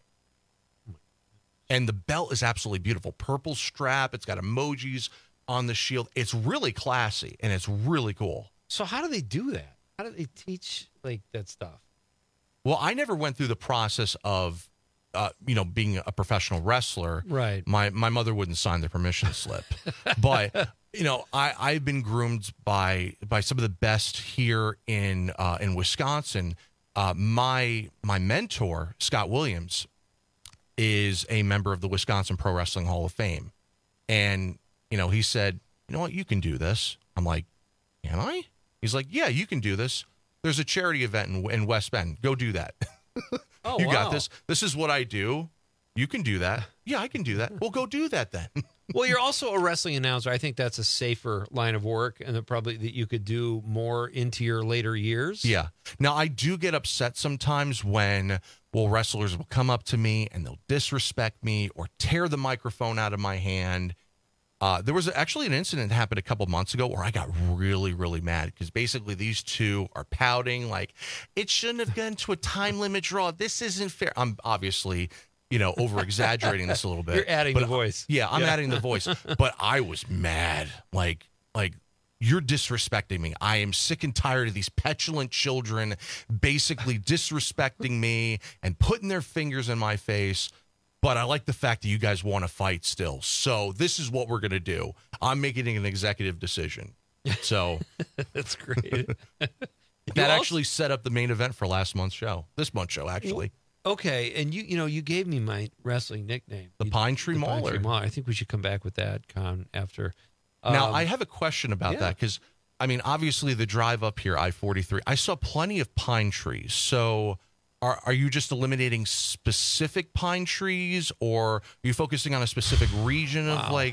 And the belt is absolutely beautiful. Purple strap. It's got emojis on the shield. It's really classy, and it's really cool. So how do they do that? How do they teach like that stuff? Well, I never went through the process of, being a professional wrestler. Right. My mother wouldn't sign the permission slip. But, I've been groomed by some of the best here in Wisconsin. My mentor, Scott Williams, is a member of the Wisconsin Pro Wrestling Hall of Fame. And, he said, you know what, you can do this. I'm like, can I? He's like, yeah, you can do this. There's a charity event in West Bend. Go do that. You got this. This is what I do. You can do that. Yeah, I can do that. Well, go do that then. Well, you're also a wrestling announcer. I think that's a safer line of work, and that you could do more into your later years. Yeah. Now, I do get upset sometimes when wrestlers will come up to me and they'll disrespect me or tear the microphone out of my hand. There was actually an incident that happened a couple months ago where I got really, really mad because basically these two are pouting like, it shouldn't have gone to a time limit draw. This isn't fair. I'm obviously, over-exaggerating this a little bit. You're adding the voice. I'm adding the voice. But I was mad. Like you're disrespecting me. I am sick and tired of these petulant children basically disrespecting me and putting their fingers in my face. But I like the fact that you guys want to fight still. So this is what we're going to do. I'm making an executive decision. So that's great. That actually set up the main event for last month's show. This month's show, actually. Okay, and you gave me my wrestling nickname, the Pine Tree Mauler. I think we should come back with that, Con, after. Now, I have a question about that because, obviously the drive up here, I-43, I saw plenty of pine trees. So are you just eliminating specific pine trees, or are you focusing on a specific region of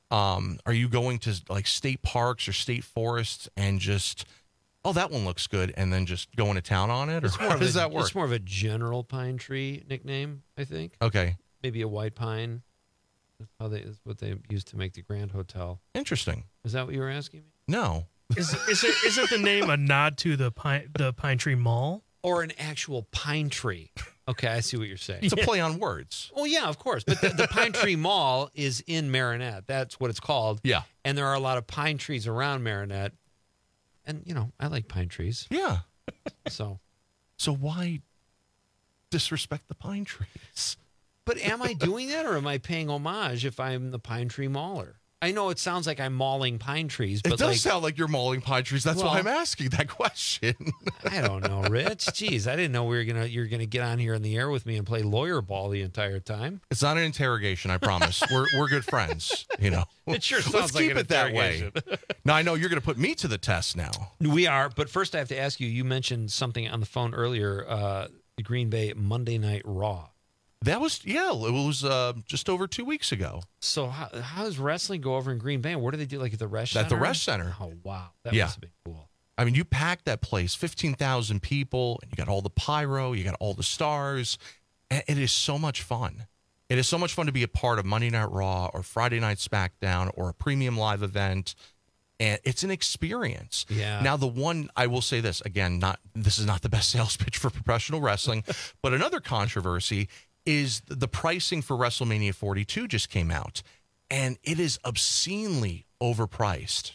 Are you going to like state parks or state forests and just, oh, that one looks good, and then just going to town on it? Or how does that work? It's more of a general pine tree nickname, I think. Okay. Maybe a white pine. That's what they used to make the Grand Hotel. Interesting. Is that what you were asking me? No. Isn't the name a nod to the Pine Tree Mall? Or an actual pine tree. Okay, I see what you're saying. It's a play on words. Well, yeah, of course. But the Pine Tree Mall is in Marinette. That's what it's called. Yeah. And there are a lot of pine trees around Marinette. And, I like pine trees. Yeah. So why disrespect the pine trees? But am I doing that, or am I paying homage if I'm the Pine Tree Mauler? I know it sounds like I'm mauling pine trees, but it does sound like you're mauling pine trees. That's why I'm asking that question. I don't know, Rich. Jeez, I didn't know you're gonna get on here in the air with me and play lawyer ball the entire time. It's not an interrogation, I promise. We're good friends, It sure sounds Let's like keep an it that way. interrogation. Now I know you're going to put me to the test now. We are, but first I have to ask you. You mentioned something on the phone earlier. The Green Bay Monday Night Raw. That was it was just over 2 weeks ago. So how does wrestling go over in Green Bay? What do they do, like at the Resch Center? At the Resch Center. Oh, wow. That must have been cool. I mean, you packed that place, 15,000 people, and you got all the pyro, you got all the stars, and it is so much fun. It is so much fun to be a part of Monday Night Raw or Friday Night SmackDown or a premium live event, and it's an experience. Yeah. Now, the one, I will say this, again, this is not the best sales pitch for professional wrestling, but another controversy is the pricing for WrestleMania 42 just came out, and it is obscenely overpriced.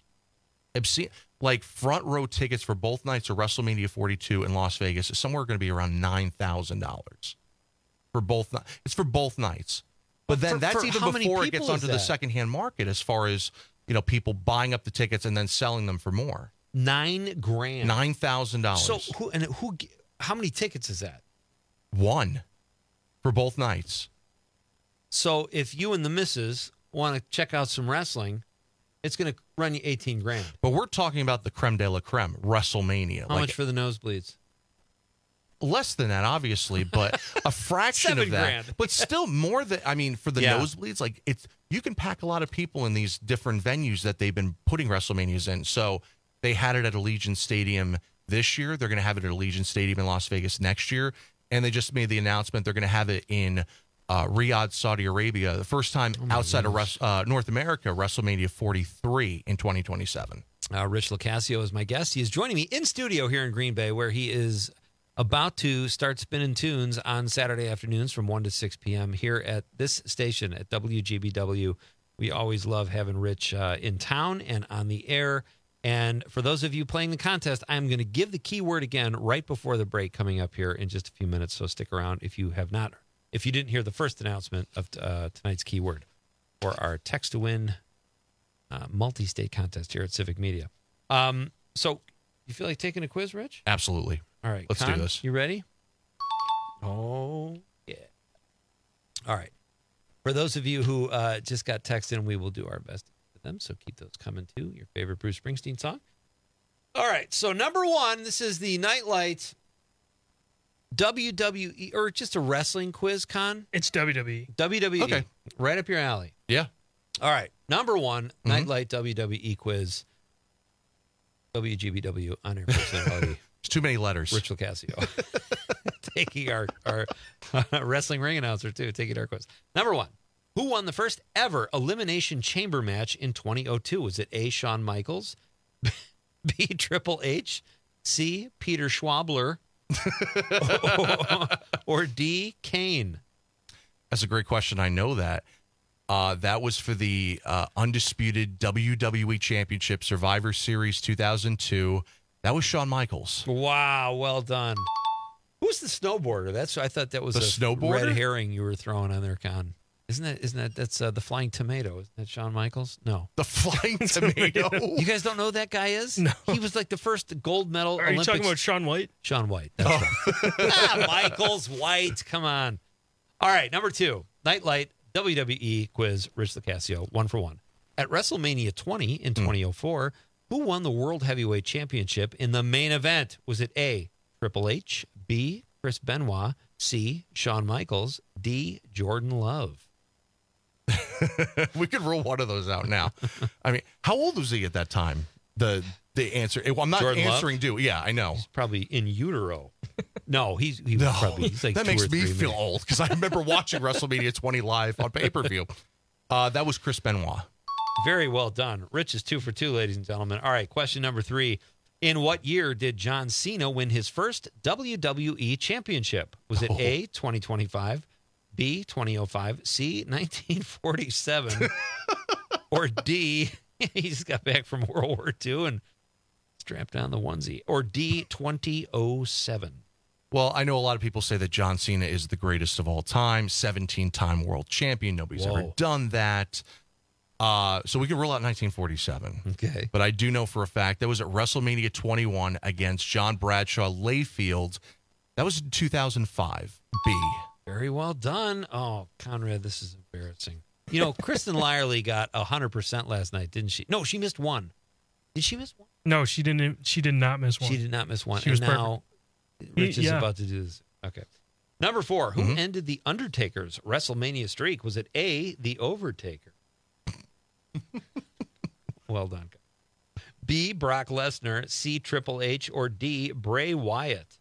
Like front row tickets for both nights of WrestleMania 42 in Las Vegas is somewhere going to be around $9,000 for both. It's for both nights, but then that's even before it gets onto the secondhand market, as far as people buying up the tickets and then selling them for more. $9,000, $9,000. So how many tickets is that? One. For both nights. So if you and the missus want to check out some wrestling, it's going to run you $18,000. But we're talking about the creme de la creme, WrestleMania. How much for the nosebleeds? Less than that, obviously, but a fraction of that. $7,000. But still more than, for the nosebleeds, you can pack a lot of people in these different venues that they've been putting WrestleManias in. So they had it at Allegiant Stadium this year. They're going to have it at Allegiant Stadium in Las Vegas next year. And they just made the announcement they're going to have it in Riyadh, Saudi Arabia, the first time outside of North America, WrestleMania 43 in 2027. Rich LoCascio is my guest. He is joining me in studio here in Green Bay, where he is about to start spinning tunes on Saturday afternoons from 1 to 6 p.m. here at this station at WGBW. We always love having Rich in town and on the air. And for those of you playing the contest, I'm going to give the keyword again right before the break coming up here in just a few minutes. So stick around if you didn't hear the first announcement of tonight's keyword for our text to win multi-state contest here at Civic Media. So you feel like taking a quiz, Rich? Absolutely. All right. Let's do this. You ready? Oh, yeah. All right. For those of you who just got text in, we will do our best them, so keep those coming too. Your favorite Bruce Springsteen song. All right, so number one, this is the Nightlight WWE, or just a wrestling quiz, Con. It's WWE. WWE. Okay. Right up your alley. Yeah. All right, number one, Nightlight WWE quiz. WGBW on air personality. It's too many letters. Rich LoCascio. Taking our wrestling ring announcer too, taking our quiz. Number one. Who won the first ever Elimination Chamber match in 2002? Was it A, Shawn Michaels, B, Triple H, C, Peter Schwabler, or D, Kane? That's a great question. I know that. That was for the undisputed WWE Championship Survivor Series 2002. That was Shawn Michaels. Wow, well done. Who's the snowboarder? I thought that was the snowboarder? Red herring you were throwing on there, Con. Isn't that that's the Flying Tomato? Isn't that Shawn Michaels? No. The Flying Tomato? You guys don't know who that guy is? No. He was like the first gold medal Are Olympics. you talking about Shaun White? Shaun White. That's right. Michaels White. Come on. All right, number two. Nightlight WWE quiz. Rich LoCascio, 1 for 1. At WrestleMania 20 in 2004, who won the World Heavyweight Championship in the main event? Was it A, Triple H, B, Chris Benoit, C, Shawn Michaels, D, Jordan Love? We could rule one of those out now. I mean, how old was he at that time? The answer. Well, I'm not Jordan answering Love? due. Yeah, I know. He's probably in utero. No, he's like that 2 makes or me 3 feel maybe. old because I remember watching WrestleMania 20 live on pay-per-view. That was Chris Benoit. Very well done. Rich is 2 for 2, ladies and gentlemen. All right, question number 3. In what year did John Cena win his first WWE championship? Was it A, 2025, B, 2005, C, 1947, or D, he just got back from World War II and strapped on the onesie, or D, 2007? Well, I know a lot of people say that John Cena is the greatest of all time, 17-time world champion. Nobody's ever done that. So we can rule out 1947. Okay. But I do know for a fact that was at WrestleMania 21 against John Bradshaw Layfield. That was in 2005. B. Very well done. Oh, Conrad, this is embarrassing. You know, Kristen Lyerly got 100% last night, didn't she? No, she missed one. Did she miss one? No, she didn't. She did not miss one. She did not miss one. She was now Rich is Yeah. about to do this. Okay. Number 4. Who ended the Undertaker's WrestleMania streak? Was it A, The Overtaker? Well done. B, Brock Lesnar, C, Triple H, or D, Bray Wyatt?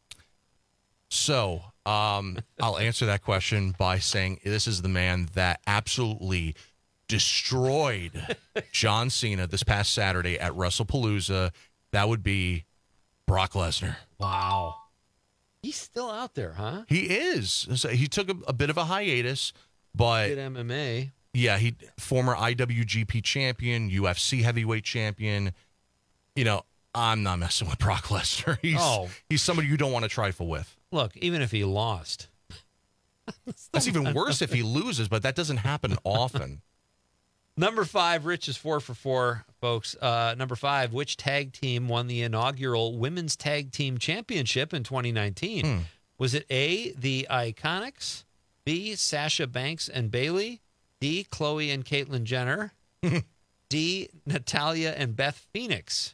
So I'll answer that question by saying this is the man that absolutely destroyed John Cena this past Saturday at WrestlePalooza. That would be Brock Lesnar. Wow. He's still out there, huh? He is. So he took a bit of a hiatus, but Did MMA. yeah, he former IWGP champion, UFC heavyweight champion. You know, I'm not messing with Brock Lesnar. He's somebody you don't want to trifle with. Look, even if he lost. That's even worse if he loses, but that doesn't happen often. Number 5, Rich is 4 for 4, folks. Number 5, which tag team won the inaugural Women's Tag Team Championship in 2019? Was it A, the Iconics, B, Sasha Banks and Bayley, D, Chloe and Caitlyn Jenner, D, Natalia and Beth Phoenix?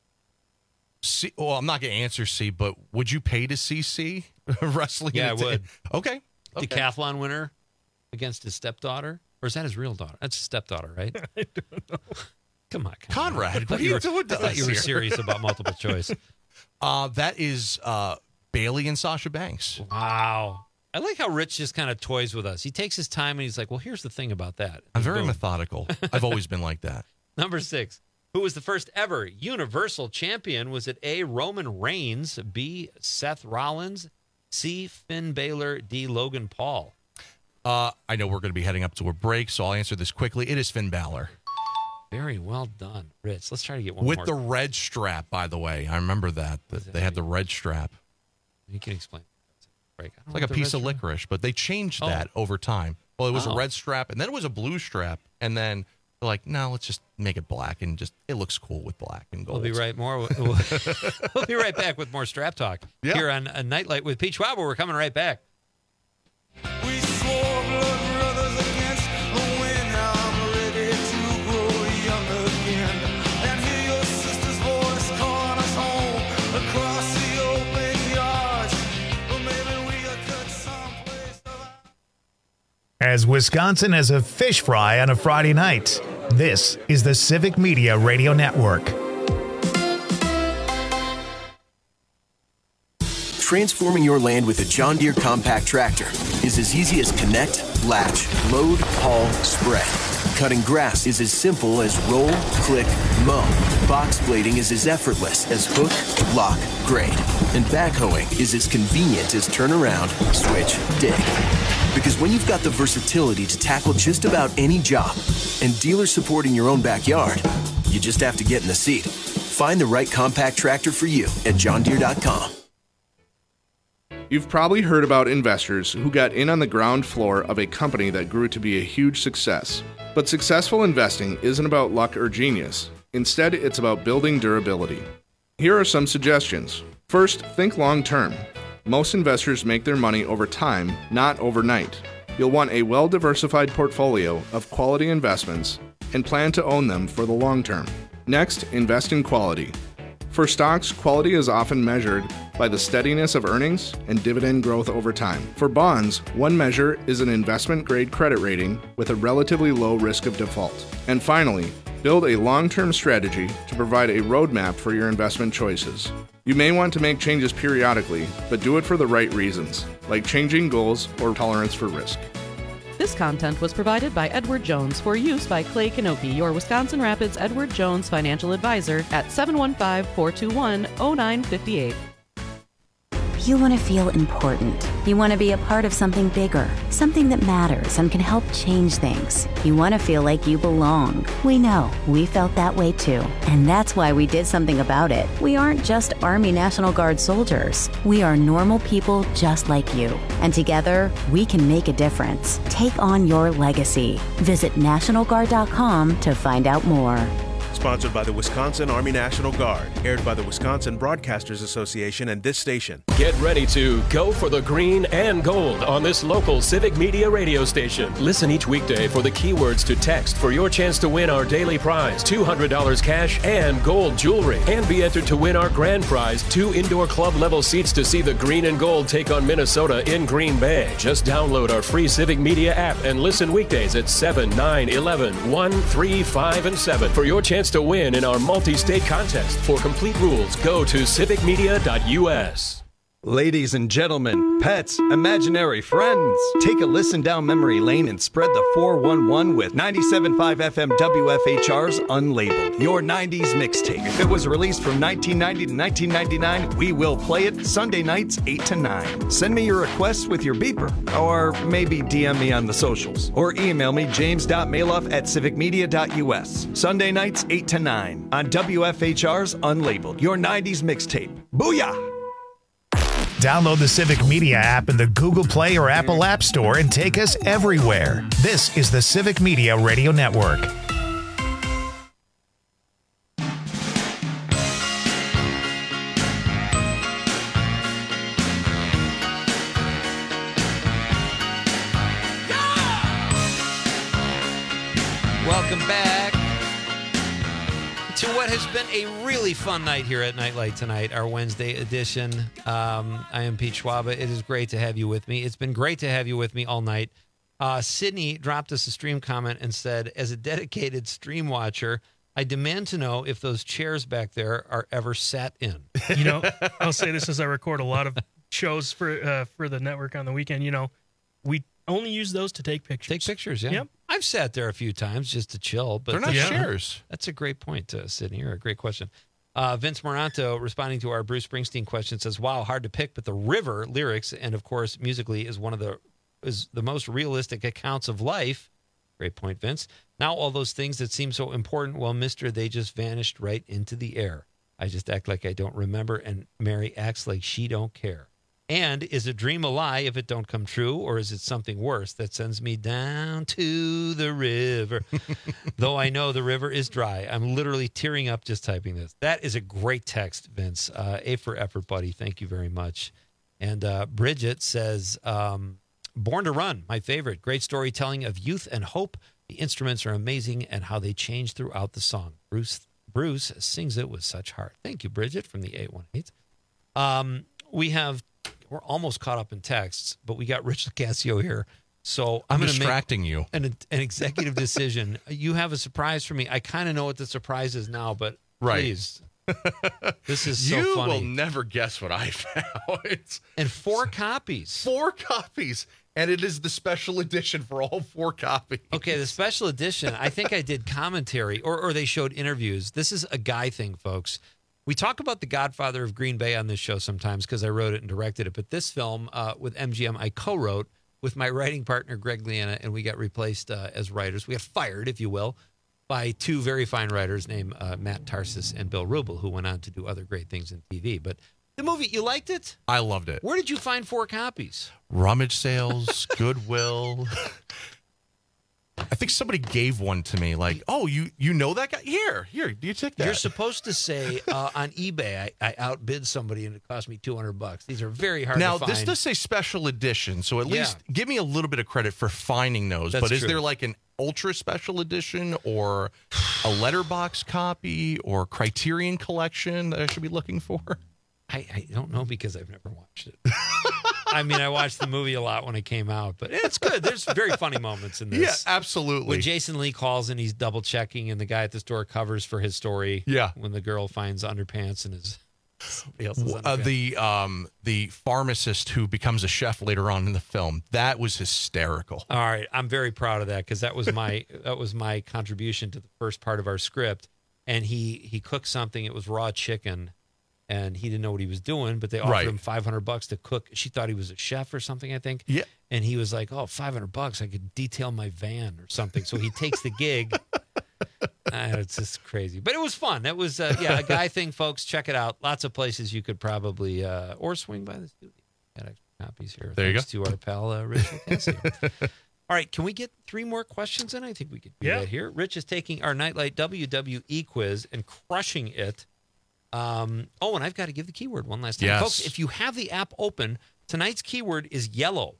C, well, I'm not going to answer C, but would you pay to see C wrestling? Yeah, I would. Okay. Decathlon winner against his stepdaughter? Or is that his real daughter? That's his stepdaughter, right? I don't know. Come on, Conrad, what are you doing to I thought us you were here? serious about multiple choice. That is Bayley and Sasha Banks. Wow. I like how Rich just kind of toys with us. He takes his time and he's like, well, here's the thing about that. I'm very Boom. methodical. I've always been like that. Number 6. Who was the first ever Universal Champion? Was it A, Roman Reigns, B, Seth Rollins, C, Finn Balor, D, Logan Paul? I know we're going to be heading up to a break, so I'll answer this quickly. It is Finn Balor. Very well done, Rich. Let's try to get one With more. the red strap, by the way. I remember that they had the red strap. You can explain. Break. It's like a piece of licorice, but they changed that over time. Well, it was a red strap, and then it was a blue strap, and then they're like, no, let's just make it black, and just it looks cool with black and gold. We'll be right we'll be right back with more strap talk here on A Nightlight with Peach Wobble. We're coming right back. We swore blood brothers against the wind. I'm ready to grow young again and hear your sister's voice calling us home across the open yards. Or maybe we could someplace. As Wisconsin has a fish fry on a Friday night, this is the Civic Media Radio Network. Transforming your land with a John Deere compact tractor is as easy as connect, latch, load, haul, spread. Cutting grass is as simple as roll, click, mow. Box blading is as effortless as hook, lock, grade. And backhoeing is as convenient as turn around, switch, dig. Because when you've got the versatility to tackle just about any job and dealers supporting your own backyard, you just have to get in the seat. Find the right compact tractor for you at johndeere.com. You've probably heard about investors who got in on the ground floor of a company that grew to be a huge success. But successful investing isn't about luck or genius. Instead, it's about building durability. Here are some suggestions. First, think long term. Most investors make their money over time, not overnight. You'll want a well-diversified portfolio of quality investments and plan to own them for the long term. Next, invest in quality. For stocks, quality is often measured by the steadiness of earnings and dividend growth over time. For bonds, one measure is an investment-grade credit rating with a relatively low risk of default. And finally, build a long-term strategy to provide a roadmap for your investment choices. You may want to make changes periodically, but do it for the right reasons, like changing goals or tolerance for risk. This content was provided by Edward Jones for use by Clay Kanoki, your Wisconsin Rapids Edward Jones financial advisor at 715-421-0958. You want to feel important. You want to be a part of something bigger, something that matters and can help change things. You want to feel like you belong. We know. We felt that way too. And that's why we did something about it. We aren't just Army National Guard soldiers. We are normal people just like you. And together, we can make a difference. Take on your legacy. Visit NationalGuard.com to find out more. Sponsored by the Wisconsin Army National Guard. Aired by the Wisconsin Broadcasters Association and this station. Get ready to go for the green and gold on this local Civic Media radio station. Listen each weekday for the keywords to text for your chance to win our daily prize, $200 cash and gold jewelry. And be entered to win our grand prize, 2 indoor club level seats to see the green and gold take on Minnesota in Green Bay. Just download our free Civic Media app and listen weekdays at 7, 9, 11, 1, 3, 5, and 7 for your chance to win in our multi-state contest. For complete rules, go to civicmedia.us. Ladies and gentlemen, pets, imaginary friends, take a listen down memory lane and spread the 411 with 97.5 FM WFHR's Unlabeled, your 90s mixtape. If it was released from 1990 to 1999, we will play it Sunday nights 8 to 9. Send me your requests with your beeper, or maybe DM me on the socials, or email me james.maloff@civicmedia.us. Sunday nights 8 to 9 on WFHR's Unlabeled, your 90s mixtape. Booyah! Download the Civic Media app in the Google Play or Apple App Store and take us everywhere. This is the Civic Media Radio Network. Welcome back to what has been a really fun night here at Nightlight tonight, our Wednesday edition. I am Pete Schwaba. It is great to have you with me. It's been great to have you with me all night. Sydney dropped us a stream comment and said, as a dedicated stream watcher, I demand to know if those chairs back there are ever sat in. You know, I'll say this as I record a lot of shows for the network on the weekend. You know, we only use those to take pictures. Take pictures, yeah. Yep. I've sat there a few times just to chill. But they're not chairs. That's a great point, Sydney. Or a great question. Vince Moranto, responding to our Bruce Springsteen question, says, wow, hard to pick, but the River lyrics, and of course, musically, is the most realistic accounts of life. Great point, Vince. Now all those things that seem so important, well, mister, they just vanished right into the air. I just act like I don't remember, and Mary acts like she don't care. And is a dream a lie if it don't come true, or is it something worse that sends me down to the river? Though I know the river is dry. I'm literally tearing up just typing this. That is a great text, Vince. A for effort, buddy. Thank you very much. And Bridget says, Born to Run, my favorite. Great storytelling of youth and hope. The instruments are amazing and how they change throughout the song. Bruce sings it with such heart. Thank you, Bridget, from the 818. We're almost caught up in texts, but we got Rich Casio here. So I'm going to distracting you. An executive decision. You have a surprise for me. I kind of know what the surprise is now, but please. This is so you funny. You will never guess what I found. And 4 copies. 4 copies. And it is the special edition for all 4 copies. Okay, the special edition, I think I did commentary, or they showed interviews. This is a guy thing, folks. We talk about The Godfather of Green Bay on this show sometimes because I wrote it and directed it. But this film with MGM, I co-wrote with my writing partner, Greg Liana, and we got replaced as writers. We got fired, if you will, by 2 very fine writers named Matt Tarsis and Bill Rubel, who went on to do other great things in TV. But the movie, you liked it? I loved it. Where did you find 4 copies? Rummage sales, Goodwill. I think somebody gave one to me. Like, oh, you know that guy? Here, do you take that? You're supposed to say on eBay, I outbid somebody and it cost me $200. These are very hard now, to find. this does say special edition, so at least give me a little bit of credit for finding those. That's but is true. there like an ultra special edition or a letterbox copy or Criterion collection that I should be looking for? I don't know because I've never watched it. I mean, I watched the movie a lot when it came out, but it's good. There's very funny moments in this. Yeah, absolutely. When Jason Lee calls and he's double checking, and the guy at the store covers for his story. Yeah. When the girl finds underpants in his somebody else's underpants. The pharmacist who becomes a chef later on in the film, that was hysterical. All right, I'm very proud of that because that was my contribution to the first part of our script. And he cooked something. It was raw chicken. And he didn't know what he was doing, but they offered him $500 to cook. She thought he was a chef or something, I think. Yeah. And he was like, "Oh, $500, I could detail my van or something." So he takes the gig. It's just crazy, but it was fun. That was a guy thing, folks. Check it out. Lots of places you could probably or swing by the studio. Got extra copies here. There you Thanks to our pal Rich Lucasio. All right, can we get 3 more questions in? I think we could do that here. Rich is taking our Nightlight WWE quiz and crushing it. And I've got to give the keyword one last time. Yes. Folks, if you have the app open, tonight's keyword is yellow.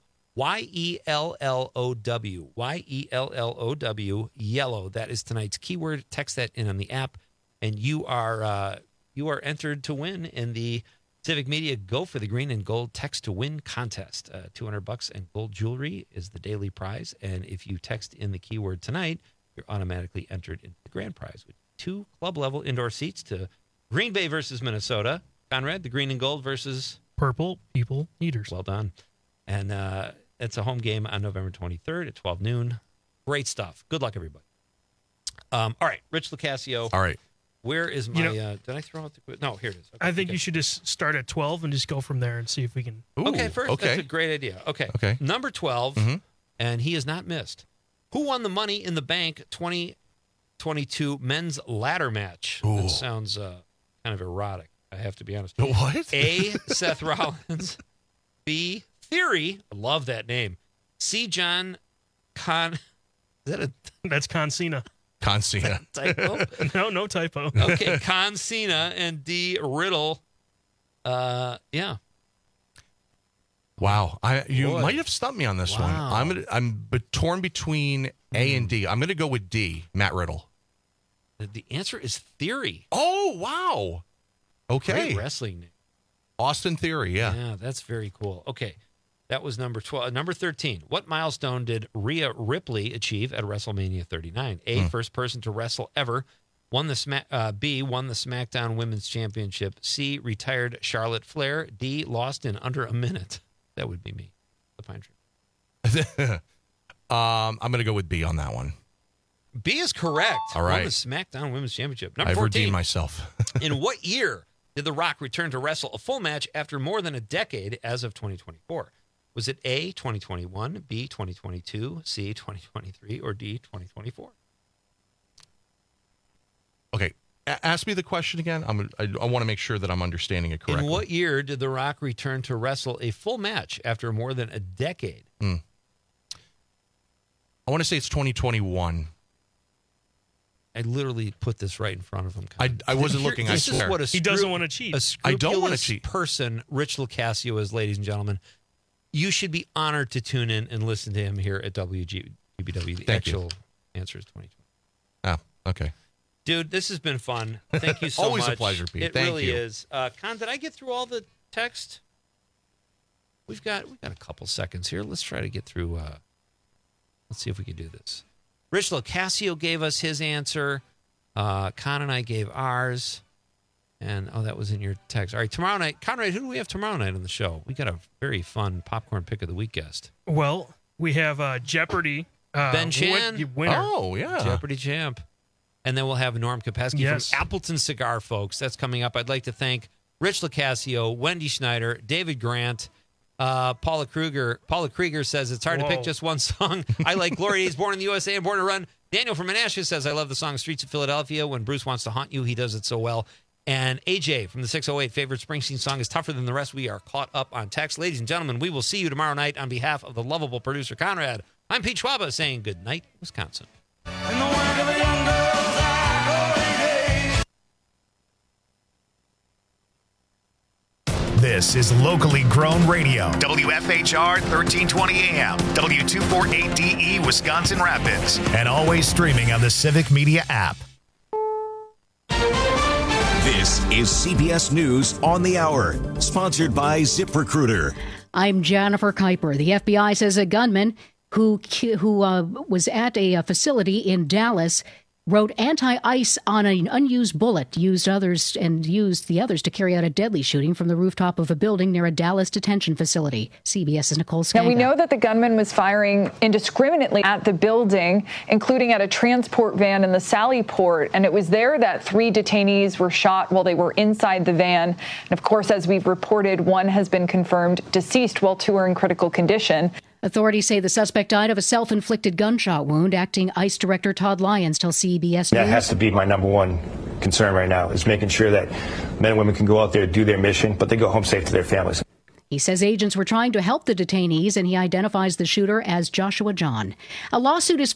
YELLOW. YELLOW. Yellow. That is tonight's keyword. Text that in on the app, and you are entered to win in the Civic Media Go for the Green and Gold Text to Win contest. $200 and gold jewelry is the daily prize, and if you text in the keyword tonight, you're automatically entered into the grand prize with 2 club-level indoor seats to Green Bay versus Minnesota. Conrad, the green and gold versus Purple People Eaters. Well done. And it's a home game on November 23rd at 12 noon. Great stuff. Good luck, everybody. All right, Rich Lucasio. All right. Where is my... did I throw out the quiz? No, here it is. Okay, I think you should just start at 12 and just go from there and see if we can... Okay, first, that's a great idea. Okay. Number 12, and he has not missed. Who won the Money in the Bank 2022 men's ladder match? Ooh. That sounds kind of erotic, I have to be honest. What? A, Seth Rollins. B, Theory. I love that name. C, John Con... Is that a... That's Con Cena. Con Cena. Typo? No typo. Okay, Con Cena. And D, Riddle. Yeah. Wow, you Boy. might have stumped me on this one. Wow. I'm torn between A and D. I'm going to go with D, Matt Riddle. The answer is Theory. Oh, wow. Okay. Great wrestling name. Austin Theory, yeah. Yeah, that's very cool. Okay, that was number 12. Number 13. What milestone did Rhea Ripley achieve at WrestleMania 39? A, first person to wrestle ever. B, won the SmackDown Women's Championship. C, retired Charlotte Flair. D, lost in under a minute. That would be me. The Pine Tree. I'm going to go with B on that one. B is correct. All right. Won the SmackDown Women's Championship. Number I've 14. redeemed myself. In what year did The Rock return to wrestle a full match after more than a decade as of 2024? Was it A, 2021, B, 2022, C, 2023, or D, 2024? Okay. Ask me the question again. I want to make sure that I'm understanding it correctly. In what year did The Rock return to wrestle a full match after more than a decade? I want to say it's 2021. I literally put this right in front of him. I wasn't looking. This I swear. is what He doesn't want to cheat. I don't want to cheat. Person, Rich Lucasio is, ladies and gentlemen. You should be honored to tune in and listen to him here at WGBW. The actual answer is 2020. Oh, okay. Dude, this has been fun. Thank you so Always much. a pleasure, Pete. It Thank really you. is. Con, did I get through all the text? We've got a couple seconds here. Let's try to get through. Let's see if we can do this. Rich Lucasio gave us his answer. Con and I gave ours. And, that was in your text. All right, tomorrow night. Conrad, who do we have tomorrow night on the show? We got a very fun popcorn pick of the week guest. Well, we have Jeopardy. Ben Chan. Winner. Oh, yeah. Jeopardy champ. And then we'll have Norm Kopesky Yes. from Appleton Cigar, folks. That's coming up. I'd like to thank Rich Lucasio, Wendy Schneider, David Grant, Paula Krieger. Paula Krieger says it's hard to pick just one song. I like Gloria Days, Born in the USA and Born to Run. Daniel from Menasha says, I love the song Streets of Philadelphia. When Bruce wants to haunt you, he does it so well. And AJ from the 608, favorite Springsteen song is Tougher Than the Rest. We are caught up on text. Ladies and gentlemen, we will see you tomorrow night on behalf of the lovable producer, Conrad. I'm Pete Schwaba saying good night, Wisconsin. This is locally grown radio. WFHR 1320 AM, W248DE Wisconsin Rapids, and always streaming on the Civic Media app. This is CBS News on the Hour, sponsored by ZipRecruiter. I'm Jennifer Kuiper. The FBI says a gunman who was at a facility in Dallas wrote anti-ice on an unused bullet, used the others to carry out a deadly shooting from the rooftop of a building near a Dallas detention facility. CBS's Nicole Skanga. Now, we know that the gunman was firing indiscriminately at the building, including at a transport van in the Sally Port, and it was there that 3 detainees were shot while they were inside the van. And of course, as we've reported, one has been confirmed deceased while 2 are in critical condition. Authorities say the suspect died of a self-inflicted gunshot wound. Acting ICE Director Todd Lyons tells CBS News. That has to be my number one concern right now, is making sure that men and women can go out there, do their mission, but they go home safe to their families. He says agents were trying to help the detainees, and he identifies the shooter as Joshua John. A lawsuit is